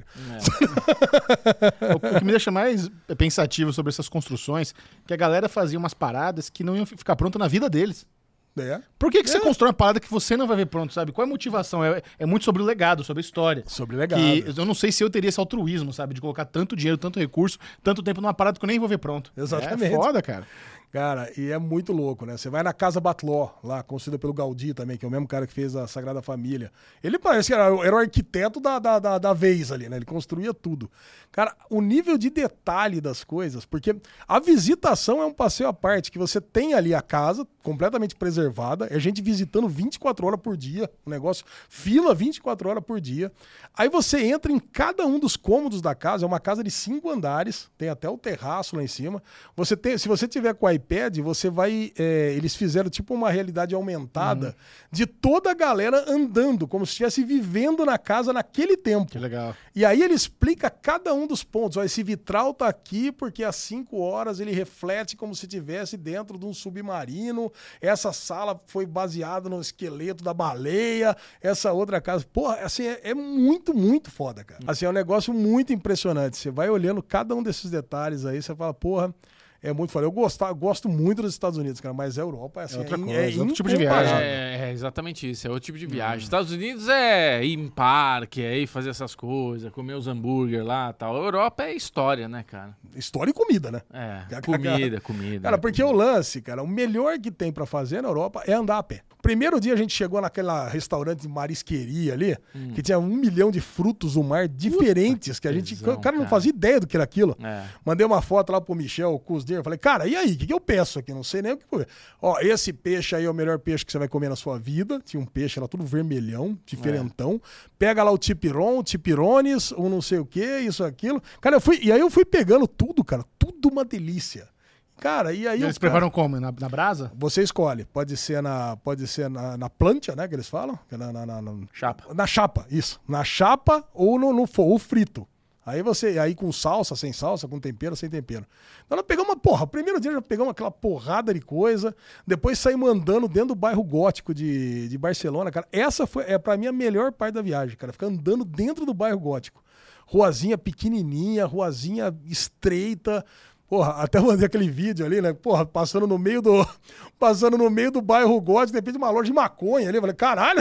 É. O que me deixa mais pensativo sobre essas construções que a galera fazia umas paradas que não iam ficar prontas na vida deles. É. Por que, que é. você constrói uma parada que você não vai ver pronto, sabe? Qual é a motivação? É, é muito sobre o legado, sobre a história. Sobre o legado. Que eu não sei se eu teria esse altruísmo, sabe? De colocar tanto dinheiro, tanto recurso, tanto tempo numa parada que eu nem vou ver pronto. Exatamente. É foda, cara. Cara, e é muito louco, né? Você vai na Casa Batló, lá, construída pelo Gaudí também, que é o mesmo cara que fez a Sagrada Família. Ele parece que era, era o arquiteto da, da, da, da vez ali, né? Ele construía tudo. Cara, o nível de detalhe das coisas, porque a visitação é um passeio à parte, que você tem ali a casa completamente preservada, é gente visitando vinte e quatro horas por dia, o negócio, fila vinte e quatro horas por dia. Aí você entra em cada um dos cômodos da casa, é uma casa de cinco andares, tem até o terraço lá em cima. Você tem, se você tiver com a iPad, você vai... É, eles fizeram tipo uma realidade aumentada uhum. de toda a galera andando, como se estivesse vivendo na casa naquele tempo. Que legal. E aí ele explica cada um dos pontos. Ó, esse vitral tá aqui porque às cinco horas ele reflete como se estivesse dentro de um submarino. Essa sala foi baseada no esqueleto da baleia. Essa outra casa... Porra, assim, é, é muito, muito foda, cara. Assim, é um negócio muito impressionante. Você vai olhando cada um desses detalhes aí, você fala, porra... É muito foda. Eu gosto, eu gosto muito dos Estados Unidos, cara, mas a Europa assim, é outra é, coisa, é, é outro tipo de viagem. É, é exatamente isso, é outro tipo de viagem. Hum. Estados Unidos é ir em parque, é ir fazer essas coisas, comer os hambúrguer lá e tal. A Europa é história, né, cara? História e comida, né? É, comida, comida. Cara, porque comida. o lance, cara, o melhor que tem pra fazer na Europa é andar a pé. Primeiro dia a gente chegou naquela restaurante de marisqueria ali, hum. que tinha um milhão de frutos do mar diferentes, Puta que a gente... Tesão, o cara não cara. fazia ideia do que era aquilo. É. Mandei uma foto lá pro Michel, o cozinheiro, falei, cara, e aí, o que, que eu peço aqui? Não sei nem o que comer. Ó, esse peixe aí é o melhor peixe que você vai comer na sua vida. Tinha um peixe lá, tudo vermelhão, diferentão. É. Pega lá o tipiron, tipirones, ou não sei o que, isso, aquilo. Cara, eu fui... E aí eu fui pegando tudo, cara, tudo uma delícia. Cara, e aí... E eles eu, preparam cara, como? Na, na brasa? Você escolhe. Pode ser na, pode ser na, na plancha, né, que eles falam? Na, na, na, na chapa. Na chapa, isso. Na chapa ou no, no ou frito. Aí você, aí com salsa, sem salsa, com tempero, sem tempero. Então nós pegamos uma porra. Primeiro dia já pegamos aquela porrada de coisa. Depois saímos andando dentro do bairro gótico de, de Barcelona, cara. Essa foi, é pra mim a melhor parte da viagem, cara. Ficar andando dentro do bairro gótico. Ruazinha pequenininha, ruazinha estreita. Porra, até mandei aquele vídeo ali, né? Porra, passando no meio do... Passando no meio do bairro gótico, de repente uma loja de maconha ali. Eu falei, caralho!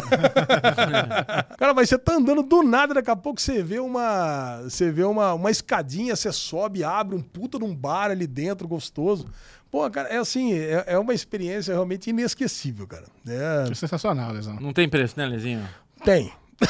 Cara, mas você tá andando do nada, daqui a pouco você vê uma... Você vê uma, uma escadinha, você sobe, abre um puta de um bar ali dentro, gostoso. Pô, cara, é assim, é, é uma experiência realmente inesquecível, cara. É, é sensacional, Lesão. Não tem preço, né, Lezinho? Tem.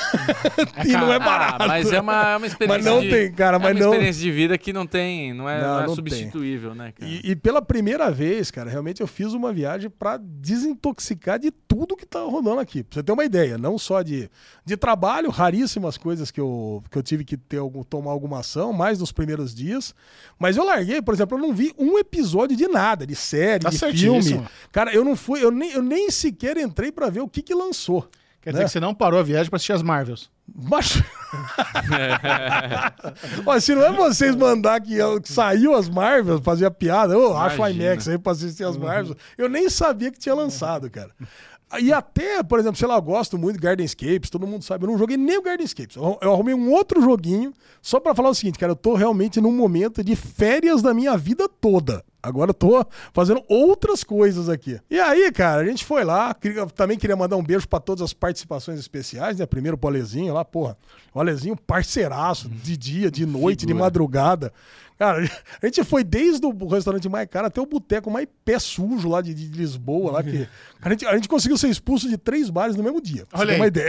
E não é barato. Ah, mas é uma, é uma experiência. Mas não de, tem, cara. Mas é uma não... experiência de vida que não tem, não é, não, não é não substituível, tem. Né, cara? E, e pela primeira vez, cara, realmente eu fiz uma viagem pra desintoxicar de tudo que tá rolando aqui. Pra você ter uma ideia, não só de, de trabalho, raríssimas coisas que eu, que eu tive que ter algum, tomar alguma ação, mais nos primeiros dias. Mas eu larguei, por exemplo, eu não vi um episódio de nada, de série, tá de filme. Cara, eu não fui, eu nem, eu nem sequer entrei pra ver o que que lançou. Quer dizer, né, que você não parou a viagem pra assistir as Marvels. Mas... Olha, se não é vocês mandar que, que saiu as Marvels, fazia piada, eu acho o IMAX aí pra assistir as Marvels, eu nem sabia que tinha lançado, cara. E até, por exemplo, sei lá, eu gosto muito de Gardenscapes, todo mundo sabe, eu não joguei nem o Gardenscapes. Eu, eu arrumei um outro joguinho só pra falar o seguinte, cara, eu tô realmente num momento de férias da minha vida toda. Agora eu tô fazendo outras coisas aqui. E aí, cara, a gente foi lá, queria, também queria mandar um beijo pra todas as participações especiais, né? Primeiro pro Alezinho lá, porra, o Alezinho parceiraço, de dia, de noite, Figura. de madrugada. Cara, a gente foi desde o restaurante mais caro até o boteco mais pé sujo lá de, de Lisboa. Lá que a, gente, a gente conseguiu ser expulso de três bares no mesmo dia. Pra Olha você ter uma ideia.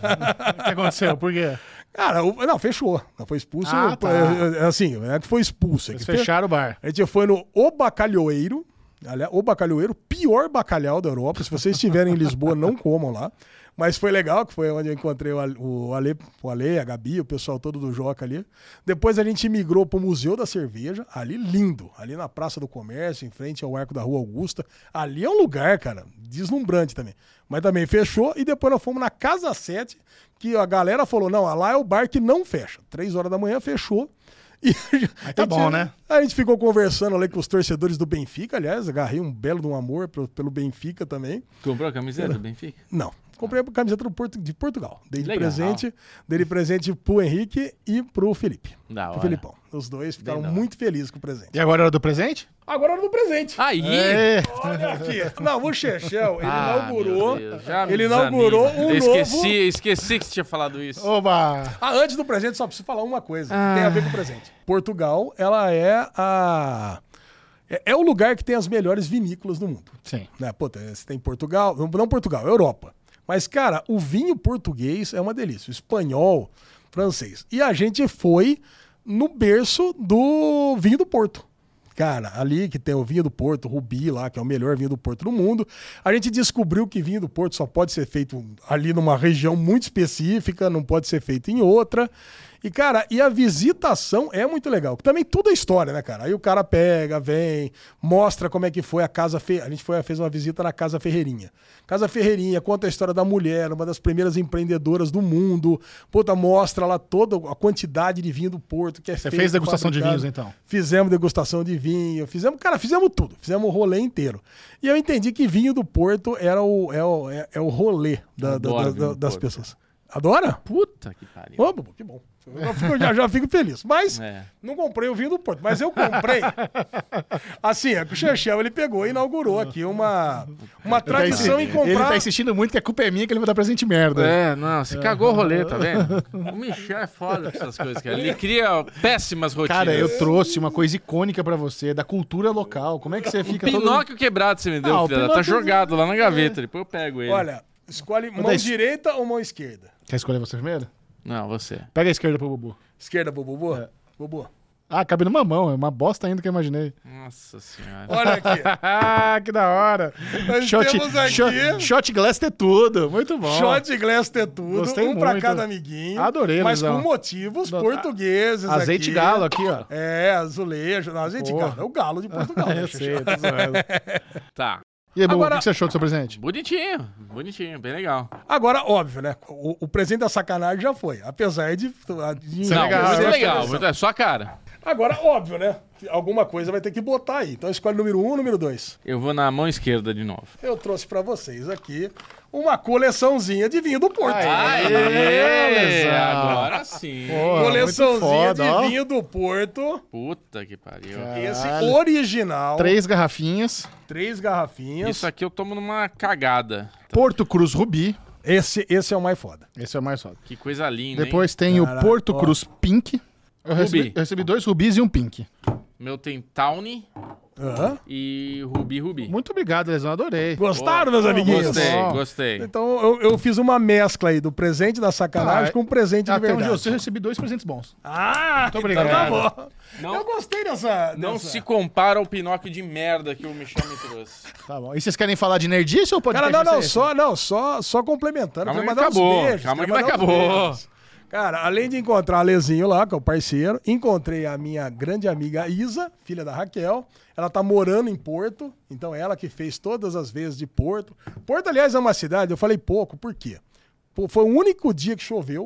O que aconteceu? Por quê? Cara, o, não, fechou. Não foi expulso. Ah, tá. é, é, assim, não é que foi expulso. É Eles que fecharam o bar. A gente foi no O Bacalhoeiro. Aliás, O Bacalhoeiro, pior bacalhau da Europa. Se vocês estiverem em Lisboa, não comam lá. Mas foi legal, que foi onde eu encontrei o Ale, o Ale, o Ale, a Gabi, o pessoal todo do Joca ali. Depois a gente migrou pro Museu da Cerveja, ali lindo, ali na Praça do Comércio, em frente ao Arco da Rua Augusta. Ali é um lugar, cara, deslumbrante também. Mas também fechou e depois nós fomos na Casa sete, que a galera falou, não, lá é o bar que não fecha. Três horas da manhã fechou. E Aí tá gente, bom, né? A gente ficou conversando ali com os torcedores do Benfica, aliás, agarrei um belo de um amor pelo, pelo Benfica também. Comprou a camiseta do Benfica? Não. Comprei a camiseta do Porto, de Portugal. Dei de Legal. presente, dei de presente pro Henrique e pro Felipe. Da Pro hora. Felipão. Os dois ficaram Bem da muito felizes com o presente. E agora é hora do presente? Agora era do presente. Aí! É. Olha aqui. Não, o Chechel, ele Ah, inaugurou. meu Deus, já me Ele desanima. inaugurou um Eu esqueci, novo. esqueci que você tinha falado isso. Oba! Ah, antes do presente, só preciso falar uma coisa. Que tem a ver com o presente. Portugal, ela é a. É, é o lugar que tem as melhores vinícolas do mundo. Sim. Né? Pô, você tem Portugal. Não, não Portugal, Europa. Mas, cara, o vinho português é uma delícia. O espanhol, francês. E a gente foi no berço do vinho do Porto. Cara, ali que tem o vinho do Porto, Rubi lá, que é o melhor vinho do Porto do mundo. A gente descobriu que vinho do Porto só pode ser feito ali numa região muito específica, não pode ser feito em outra. E, cara, e a visitação é muito legal. Também tudo é história, né, cara? Aí o cara pega, vem, mostra como é que foi a Casa Ferreirinha. A gente foi, fez uma visita na Casa Ferreirinha. Casa Ferreirinha conta a história da mulher, uma das primeiras empreendedoras do mundo. Puta, mostra lá toda a quantidade de vinho do Porto que é Você feito, fez degustação de fabricado. vinhos, então? Fizemos degustação de vinho, fizemos, cara, fizemos tudo, fizemos o rolê inteiro. E eu entendi que vinho do Porto era o, é, o, é, é o rolê da, da, Adoro da, vinho da, do das Porto. pessoas. Adora? Puta que pariu. Ô, Bubu, que bom. Eu fico- já, já fico feliz. Mas É. não comprei o vinho do Porto. Mas eu comprei. Assim, é que o Chechel, ele pegou e inaugurou aqui uma, uma tradição em Ele comprar. tá insistindo muito que a culpa é minha que ele vai dar presente merda. É, não, você cagou o rolê, tá vendo? O Michel é foda com essas coisas, cara. Ele cria péssimas rotinas. Cara, eu trouxe uma coisa icônica pra você, da cultura local. Como é que você Um fica todo... Pinóquio quebrado você me deu, Ah, o filha. da- Tá Pinóquio- jogado lá na gaveta, depois eu pego ele. Olha, escolhe mão dez. direita ou mão esquerda? Quer escolher você primeiro? Não, você. Pega a esquerda pro Bubu. Esquerda pro Bubu? É. Bubu. Ah, cabe numa mão. É uma bosta ainda que eu imaginei. Nossa senhora. Olha aqui. Ah, que da hora. Nós Shot, temos aqui- shot, shot glass ter tudo. Muito bom. Shot glass ter tudo, Gostei um pra muito. cada amiguinho. Adorei, Mas Luizão. com motivos Do- portugueses Azeite aqui. galo aqui, ó. É, azulejo. Não, azeite Porra. galo. É o galo de Portugal. né, Eu Xixi? sei, tô zoando. Tá. E aí, Bubu, Agora- o que você achou do seu presente? Bonitinho, bonitinho, bem legal. Agora, óbvio, né? O, o presente da sacanagem já foi. Apesar de... de Isso é Não, legal, muito né? legal, muito- é só a cara. Agora, óbvio, né? Alguma coisa vai ter que botar aí. Então escolhe número um ou número dois. Eu vou na mão esquerda de novo. Eu trouxe pra vocês aqui uma coleçãozinha de vinho do Porto. Aê, Aê, Lesão. agora sim. Porra, Coleçãozinha muito foda, de ó. vinho do Porto. Puta que pariu. Esse Caralho. original. Três garrafinhas. Três garrafinhas. Isso aqui eu tomo numa cagada. Porto Cruz Rubi. Esse, esse é o mais foda. Esse é o mais foda. Que coisa linda, Depois tem Caraca, o Porto ó. Cruz Pink. Eu recebi, Rubi. eu recebi dois rubis e um pink. hein? Meu tem Tawny Aham. e Rubi Rubi. Muito obrigado, Lesão. Adorei. Gostaram, meus amiguinhos? Gostei, Bom. gostei. Então eu, eu fiz uma mescla aí do presente da sacanagem Ah, com o presente de Até verdade. onde eu sei, eu recebi dois presentes bons. Ah, Muito obrigado. então tá bom. Não- eu gostei dessa... Não dessa... se compara ao Pinóquio de merda que o Michel me trouxe. Tá bom. E vocês querem falar de nerdice ou pode Cara, não, não, só, não, só, só complementando. Calma queria que mandar uns acabou, beijos, calma queria que mandar uns acabou. beijos. Cara, além de encontrar a Lezinho lá, que é o parceiro, encontrei a minha grande amiga Isa, filha da Raquel. Ela tá morando em Porto, então ela que fez todas as vezes de Porto. Porto, aliás, é uma cidade, eu falei pouco, por quê? Pô, foi o único dia que choveu,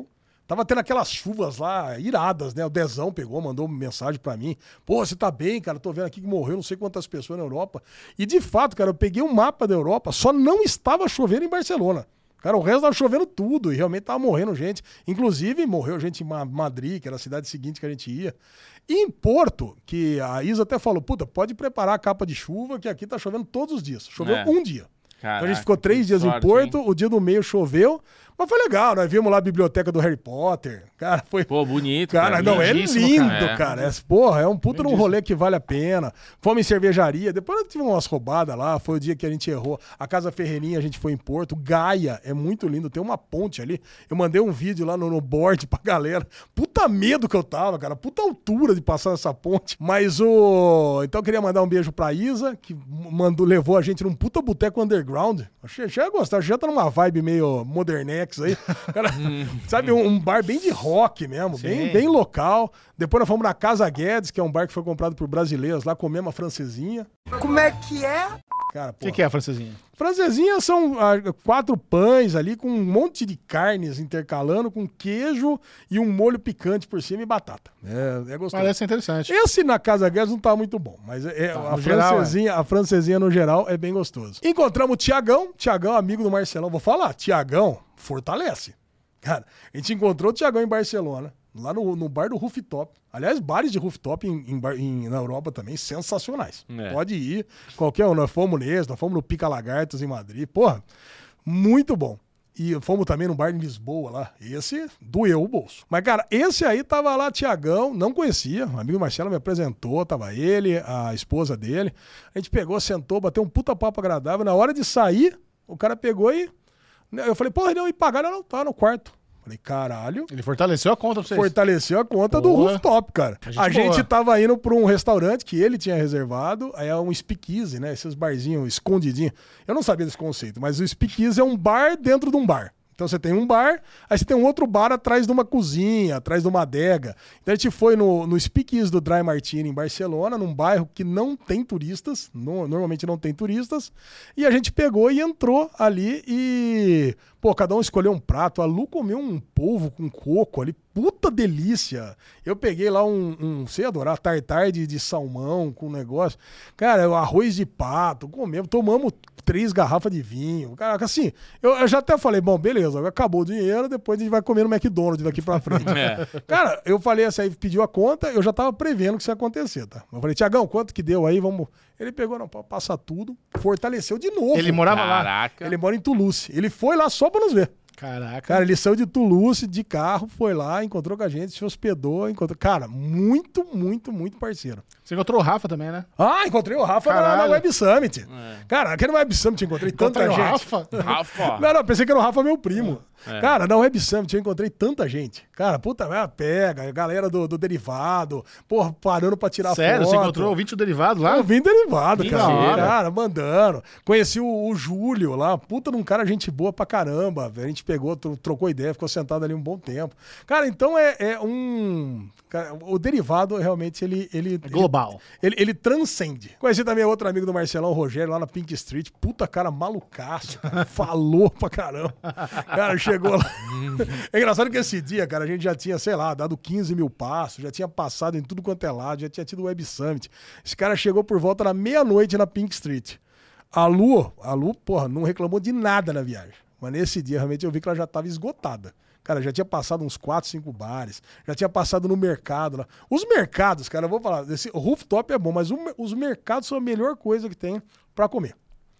Tava tendo aquelas chuvas lá, iradas, né? O Dezão pegou, mandou uma mensagem pra mim. Pô, você tá bem, cara? Tô vendo aqui que morreu não sei quantas pessoas na Europa. E de fato, cara, eu peguei um mapa da Europa, só não estava chovendo em Barcelona. Cara, o resto tava chovendo tudo e realmente tava morrendo gente. Inclusive, morreu gente em Madrid, que era a cidade seguinte que a gente ia. E em Porto, que a Isa até falou, puta, pode preparar a capa de chuva, que aqui tá chovendo todos os dias. Choveu É. um dia. Caraca, então a gente ficou três dias sorte, em Porto, hein? o dia do meio choveu, mas foi legal, nós vimos lá a biblioteca do Harry Potter, cara, foi... Pô, bonito. Cara, não, é lindíssimo, lindo, cara. cara, é. Porra, é um puta num rolê que vale a pena. Fomos em cervejaria, depois nós tivemos umas roubadas lá, foi o dia que a gente errou. A Casa Ferreirinha a gente foi em Porto, Gaia, é muito lindo, tem uma ponte ali, eu mandei um vídeo lá no, no board pra galera, puta medo que eu tava, cara, puta altura de passar nessa ponte, mas o... Então eu queria mandar um beijo pra Isa, que mandou, levou a gente num puta boteco underground, achei, achei gostar, já tá numa vibe meio modernex aí, cara, sabe, um, um bar bem de rock mesmo, bem, bem local. Depois nós fomos na Casa Guedes, que é um bar que foi comprado por brasileiros, lá comemos a francesinha. Como é que é? Cara, O pô, que, que é a francesinha? francesinha são ah, quatro pães ali com um monte de carnes intercalando, com queijo e um molho picante por cima e batata. É, é gostoso. Parece interessante. Esse na Casa Guedes não tá muito bom, mas é, é- a, no geral, francesinha, a francesinha no geral é bem gostoso. Encontramos o Tiagão, Tiagão, amigo do Marcelão. Vou falar, Tiagão fortalece. Cara, a gente encontrou o Tiagão em Barcelona, lá no, no bar do Rooftop. Aliás, bares de rooftop em, em bar- em- na Europa também, sensacionais. É. Pode ir, qualquer um. Nós fomos nesse, nós fomos no Pica Lagartos em Madrid. Porra, muito bom. E fomos também no bar em Lisboa lá. Esse doeu o bolso. Mas, cara, esse aí tava lá, Tiagão, não conhecia. O amigo Marcelo me apresentou, tava ele, a esposa dele. A gente pegou, sentou, bateu um puta papo agradável. Na hora de sair, o cara pegou e... Eu falei, porra, não, e pagaram, não, tá no quarto. Falei, caralho. Ele fortaleceu a conta pra vocês. Fortaleceu a conta do Boa. rooftop, cara. A gente A gente boa. tava indo pra um restaurante que ele tinha reservado, aí é um speakeasy, né? Esses barzinhos escondidinhos. Eu não sabia desse conceito, mas o speakeasy é um bar dentro de um bar. Então você tem um bar, aí você tem um outro bar atrás de uma cozinha, atrás de uma adega. Então a gente foi no, no Speakeasy do Dry Martini em Barcelona, num bairro que não tem turistas, no- normalmente não tem turistas, e a gente pegou e entrou ali e... Pô, cada um escolheu um prato. A Lu comeu um polvo com coco ali. Puta delícia. Eu peguei lá um, um sei adorar, tartar de, de salmão com negócio. Cara, o arroz de pato. Comemos, tomamos três garrafas de vinho. Cara, assim, eu, eu já até falei, bom, beleza, acabou o dinheiro, depois a gente vai comer no McDonald's daqui pra frente. É. Cara, eu falei assim, aí pediu a conta, eu já tava prevendo que isso ia acontecer, tá? Eu falei, Tiagão, quanto que deu aí? Vamos... Ele pegou, não, passa tudo, fortaleceu de novo. Ele morava lá. Caraca. Ele mora em Toulouse. Ele foi lá só pra nos ver. Caraca. Cara, ele saiu de Toulouse de carro, foi lá, encontrou com a gente, se hospedou, encontrou... Cara, muito, muito, muito parceiro. Você encontrou o Rafa também, né? Ah, encontrei o Rafa na, na Caralho. Web Summit. É. Cara, aquele Web Summit eu encontrei tanta Encontrei o gente. Rafa. Rafa. Não, não, pensei que era o Rafa, meu primo. É. Cara, na Web Summit eu encontrei tanta gente. Cara, puta, ah, pega, a galera do, do derivado, porra, parando pra tirar Sério, foto. você encontrou o vídeo derivado lá? Eu vim derivado, Mentira. cara. Cara, mandando. Conheci o, o Júlio lá, puta de um cara gente boa pra caramba. A gente pegou, tro- trocou ideia, ficou sentado ali um bom tempo. Cara, então é, é um... cara, o derivado realmente, ele... ele É global. Ele, ele transcende. Conheci também outro amigo do Marcelão, o Rogério, lá na Pink Street. Puta cara malucaço, cara. Falou pra caramba. Cara, chegou lá. É engraçado que esse dia, cara, a gente já tinha, sei lá, dado quinze mil passos, já tinha passado em tudo quanto é lado, já tinha tido Web Summit. Esse cara chegou por volta da meia-noite na Pink Street. A Lu, a Lu, porra, não reclamou de nada na viagem. Mas nesse dia, realmente, eu vi que ela já tava esgotada. Cara, já tinha passado uns quatro, cinco bares, já tinha passado no mercado lá. Os mercados, cara, eu vou falar, esse o rooftop é bom, mas o mer- os mercados são a melhor coisa que tem pra comer.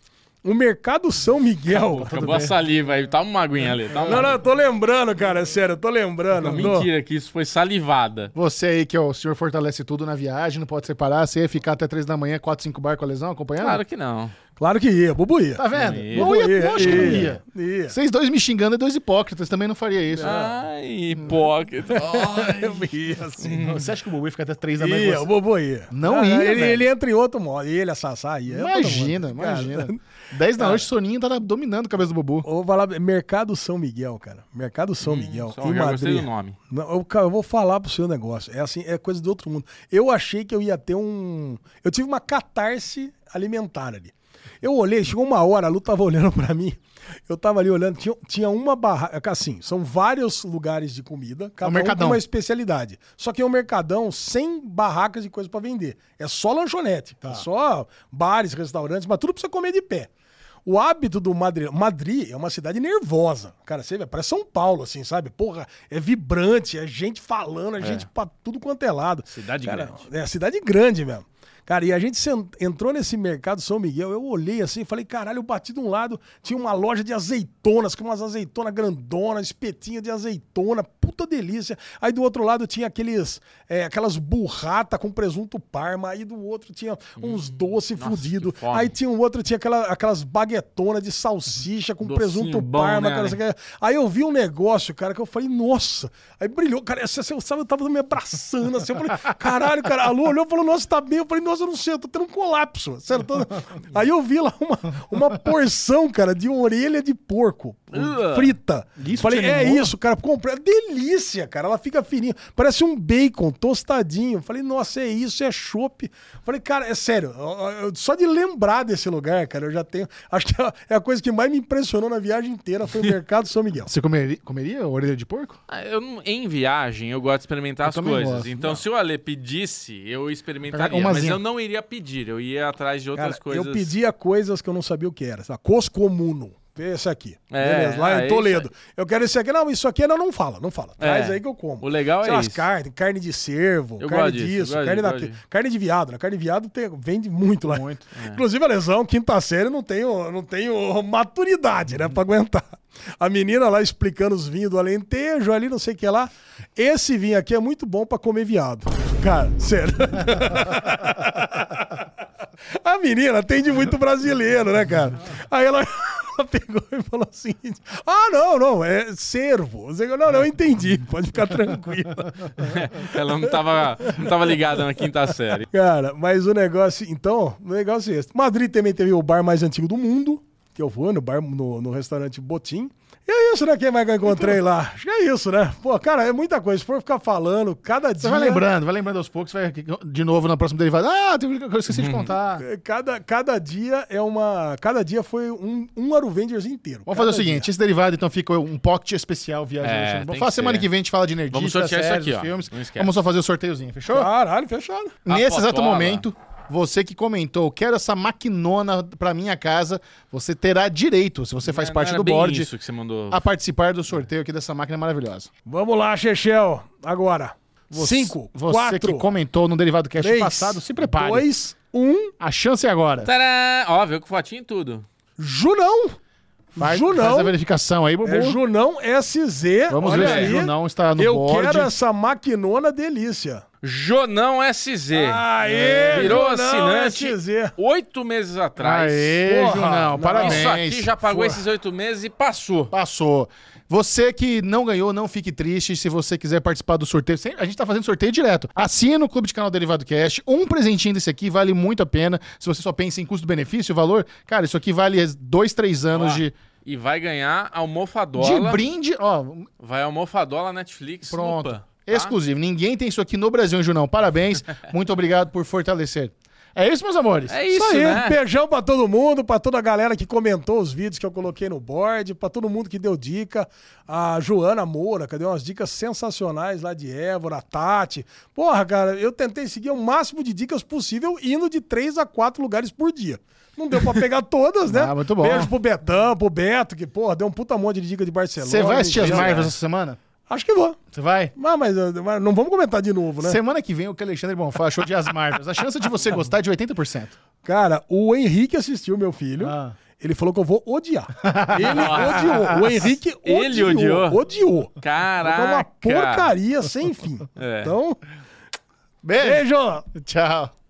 O Mercado São Miguel. Acabou a saliva aí. Tá uma aguinha ali. Tá uma... Não, não, eu tô lembrando, cara, é sério, eu tô lembrando. Não, Tô- mentira, que isso foi salivada. Você aí que é o senhor fortalece tudo na viagem, não pode separar, você ia ficar até três da manhã, quatro, cinco bar com a lesão acompanhando? Claro que não. Claro que ia, bobo ia. Tá vendo? Não ia. Não ia, lógico que não ia. Ia. Vocês dois me xingando é dois hipócritas, também não faria isso. Ai, hipócrita. Eu ia, assim. Você acha que o Bubu ia ficar até três da manhã? Ia, com o você? bobo ia. Não Ah, ia, Ele, velho. ele entra em outro modo. Ele, a Sassá, ia. todo Imagina, mundo. Cara, imagina. dez da noite, soninho tá dominando a cabeça do Bubu. Ou vai lá, Mercado São Miguel, cara. Mercado São Miguel. Só, em já gostei Madrid. do nome. Não, eu, cara, eu vou falar pro seu negócio. É assim, é coisa do outro mundo. Eu achei que eu ia ter um. Eu tive uma catarse alimentar ali. Eu olhei, chegou uma hora, a Lu tava olhando pra mim, eu tava ali olhando, tinha, tinha uma barraca, assim, são vários lugares de comida, cada um, um com uma especialidade. Só que é um mercadão sem barracas e coisa pra vender. É só lanchonete, tá. É só bares, restaurantes, mas tudo pra você comer de pé. O hábito do Madrid... Madrid é uma cidade nervosa. Cara, você vê, parece São Paulo, assim, sabe? Porra, é vibrante, é gente falando, é, é. gente pra tudo quanto é lado. Cidade Cara, grande. É, cidade grande mesmo. Cara, e a gente entrou nesse mercado São Miguel, eu olhei assim e falei, caralho, eu bati de um lado, tinha uma loja de azeitonas, com umas azeitonas grandonas, espetinho de azeitona, puta delícia. Aí do outro lado tinha aqueles, é, aquelas burrata com presunto parma, aí do outro tinha uns hum, doces fudidos. Aí tinha um outro, tinha aquela, aquelas baguetonas de salsicha com Docinho presunto bom, parma. Né, cara, né? Aí eu vi um negócio, cara, que eu falei, nossa, aí brilhou, cara, você sabe, eu tava me abraçando assim, eu falei, caralho, cara, a Lu olhou e falou, nossa, tá bem, eu falei, nossa, eu não sei, eu tô tendo um colapso. Sério, tô... Aí eu vi lá uma, uma porção, cara, de orelha de porco uh, frita. Isso Falei, é isso, cara, comprei. Delícia, cara, ela fica fininha. Parece um bacon tostadinho. Falei, nossa, é isso, é chopp. Falei, cara, é sério, eu, eu, só de lembrar desse lugar, cara, eu já tenho... Acho que é a coisa que mais me impressionou na viagem inteira foi o Mercado São Miguel. Você comeria, comeria orelha de porco? Ah, eu, em viagem, eu gosto de experimentar eu as coisas. Gosto. Então, não. se o Ale pedisse, eu experimentaria. Mas eu não iria pedir, eu ia atrás de outras Cara, coisas. Eu pedia coisas que eu não sabia o que era. Coscomuno. Esse aqui. É, Beleza, lá ah, em Toledo. Eu quero esse aqui. Não, isso aqui não, não fala, não fala. Traz é. aí que eu como. O legal Sei é lá, isso. As carnes, carne de cervo, eu carne disso, disso, gosto carne disso, daquilo. Carne de viado, né? Carne de viado tem, vende muito lá. Muito. É. Inclusive a lesão, quinta série, não tenho, não tenho maturidade, né, pra aguentar. A menina lá explicando os vinhos do Alentejo ali, não sei o que lá. Esse vinho aqui é muito bom pra comer viado. Cara, sério. A menina atende muito brasileiro, né, cara? Aí ela, ela pegou e falou assim: ah, não, não, é cervo. Não, não, eu entendi, pode ficar tranquila. Ela não tava, não tava ligada na quinta série. Cara, mas o negócio, então, o negócio é esse. Madrid também teve o bar mais antigo do mundo, que eu fui no bar, no, no restaurante Botim. E é isso, né? Quem mais que eu encontrei então... lá? Acho que é isso, né? Pô, cara, é muita coisa. Se for ficar falando, cada dia... Você vai lembrando, vai lembrando aos poucos, vai de novo na próxima derivada. Ah, eu esqueci de contar. Cada, cada dia é uma... Cada dia foi um, um Aruvengers inteiro. Vamos cada fazer o seguinte, dia. Esse derivado, então, fica um pocket especial viagem. É, Vamos falar semana que vem, a gente fala de energia, Vamos sortear séries, isso aqui, filmes. ó. Vamos só fazer o sorteiozinho, fechou? Caralho, fechado. Nesse exato momento... Você que comentou, quero essa maquinona pra minha casa, você terá direito, se você faz não, parte não do board, isso que você mandou. a participar do sorteio aqui dessa máquina maravilhosa. Vamos lá, Chechel. Agora. Você, Cinco, você quatro, que comentou no Derivado Cast três, passado, se prepare. Dois, um. A chance é agora. Tadã! Ó, veio com fotinho e tudo. Junão. Faz, Junão. faz a verificação aí, Bubu. É Junão S Z. Vamos Olha ver aí. se o Junão está no Eu board. quero essa maquinona delícia. Jonão S Z. Aê, virou Jonão assinante S Z. oito meses atrás. Aê, Porra, Junão, não, parabéns. Isso aqui já pagou Porra. esses oito meses e passou. Passou. Você que não ganhou, não fique triste. Se você quiser participar do sorteio, a gente tá fazendo sorteio direto. Assina o Clube de Canal Derivado Cast. Um presentinho desse aqui vale muito a pena. Se você só pensa em custo-benefício, valor, cara, isso aqui vale dois, três anos ó, de... E vai ganhar almofadola. De brinde, ó. Vai almofadola Netflix. Pronto. Opa, tá? Exclusivo. Ninguém tem isso aqui no Brasil, hein, Junão? Parabéns. Muito obrigado por fortalecer. É isso, meus amores? É isso, isso aí. né? Beijão pra todo mundo, pra toda a galera que comentou os vídeos que eu coloquei no board, pra todo mundo que deu dica. A Joana Moura, que deu umas dicas sensacionais lá de Évora, a Tati. Porra, cara, eu tentei seguir o máximo de dicas possível, indo de três a quatro lugares por dia. Não deu pra pegar todas, né? Ah, muito bom. Beijo pro Betão, pro Beto, que, porra, deu um puta monte de dica de Barcelona. Você vai assistir as Marvels Marvels essa semana? Acho que vou. Você vai? Mas, mas, mas não vamos comentar de novo, né? Semana que vem o que Alexandre Bonfá achou de As Marvels. A chance de você gostar é de oitenta por cento. Cara, o Henrique assistiu, meu filho. Ah. Ele falou que eu vou odiar. Ele odiou. O Henrique odiou. Ele odiou? Odiou. Caraca. É uma porcaria sem fim. É. Então, beijo. beijo. Tchau.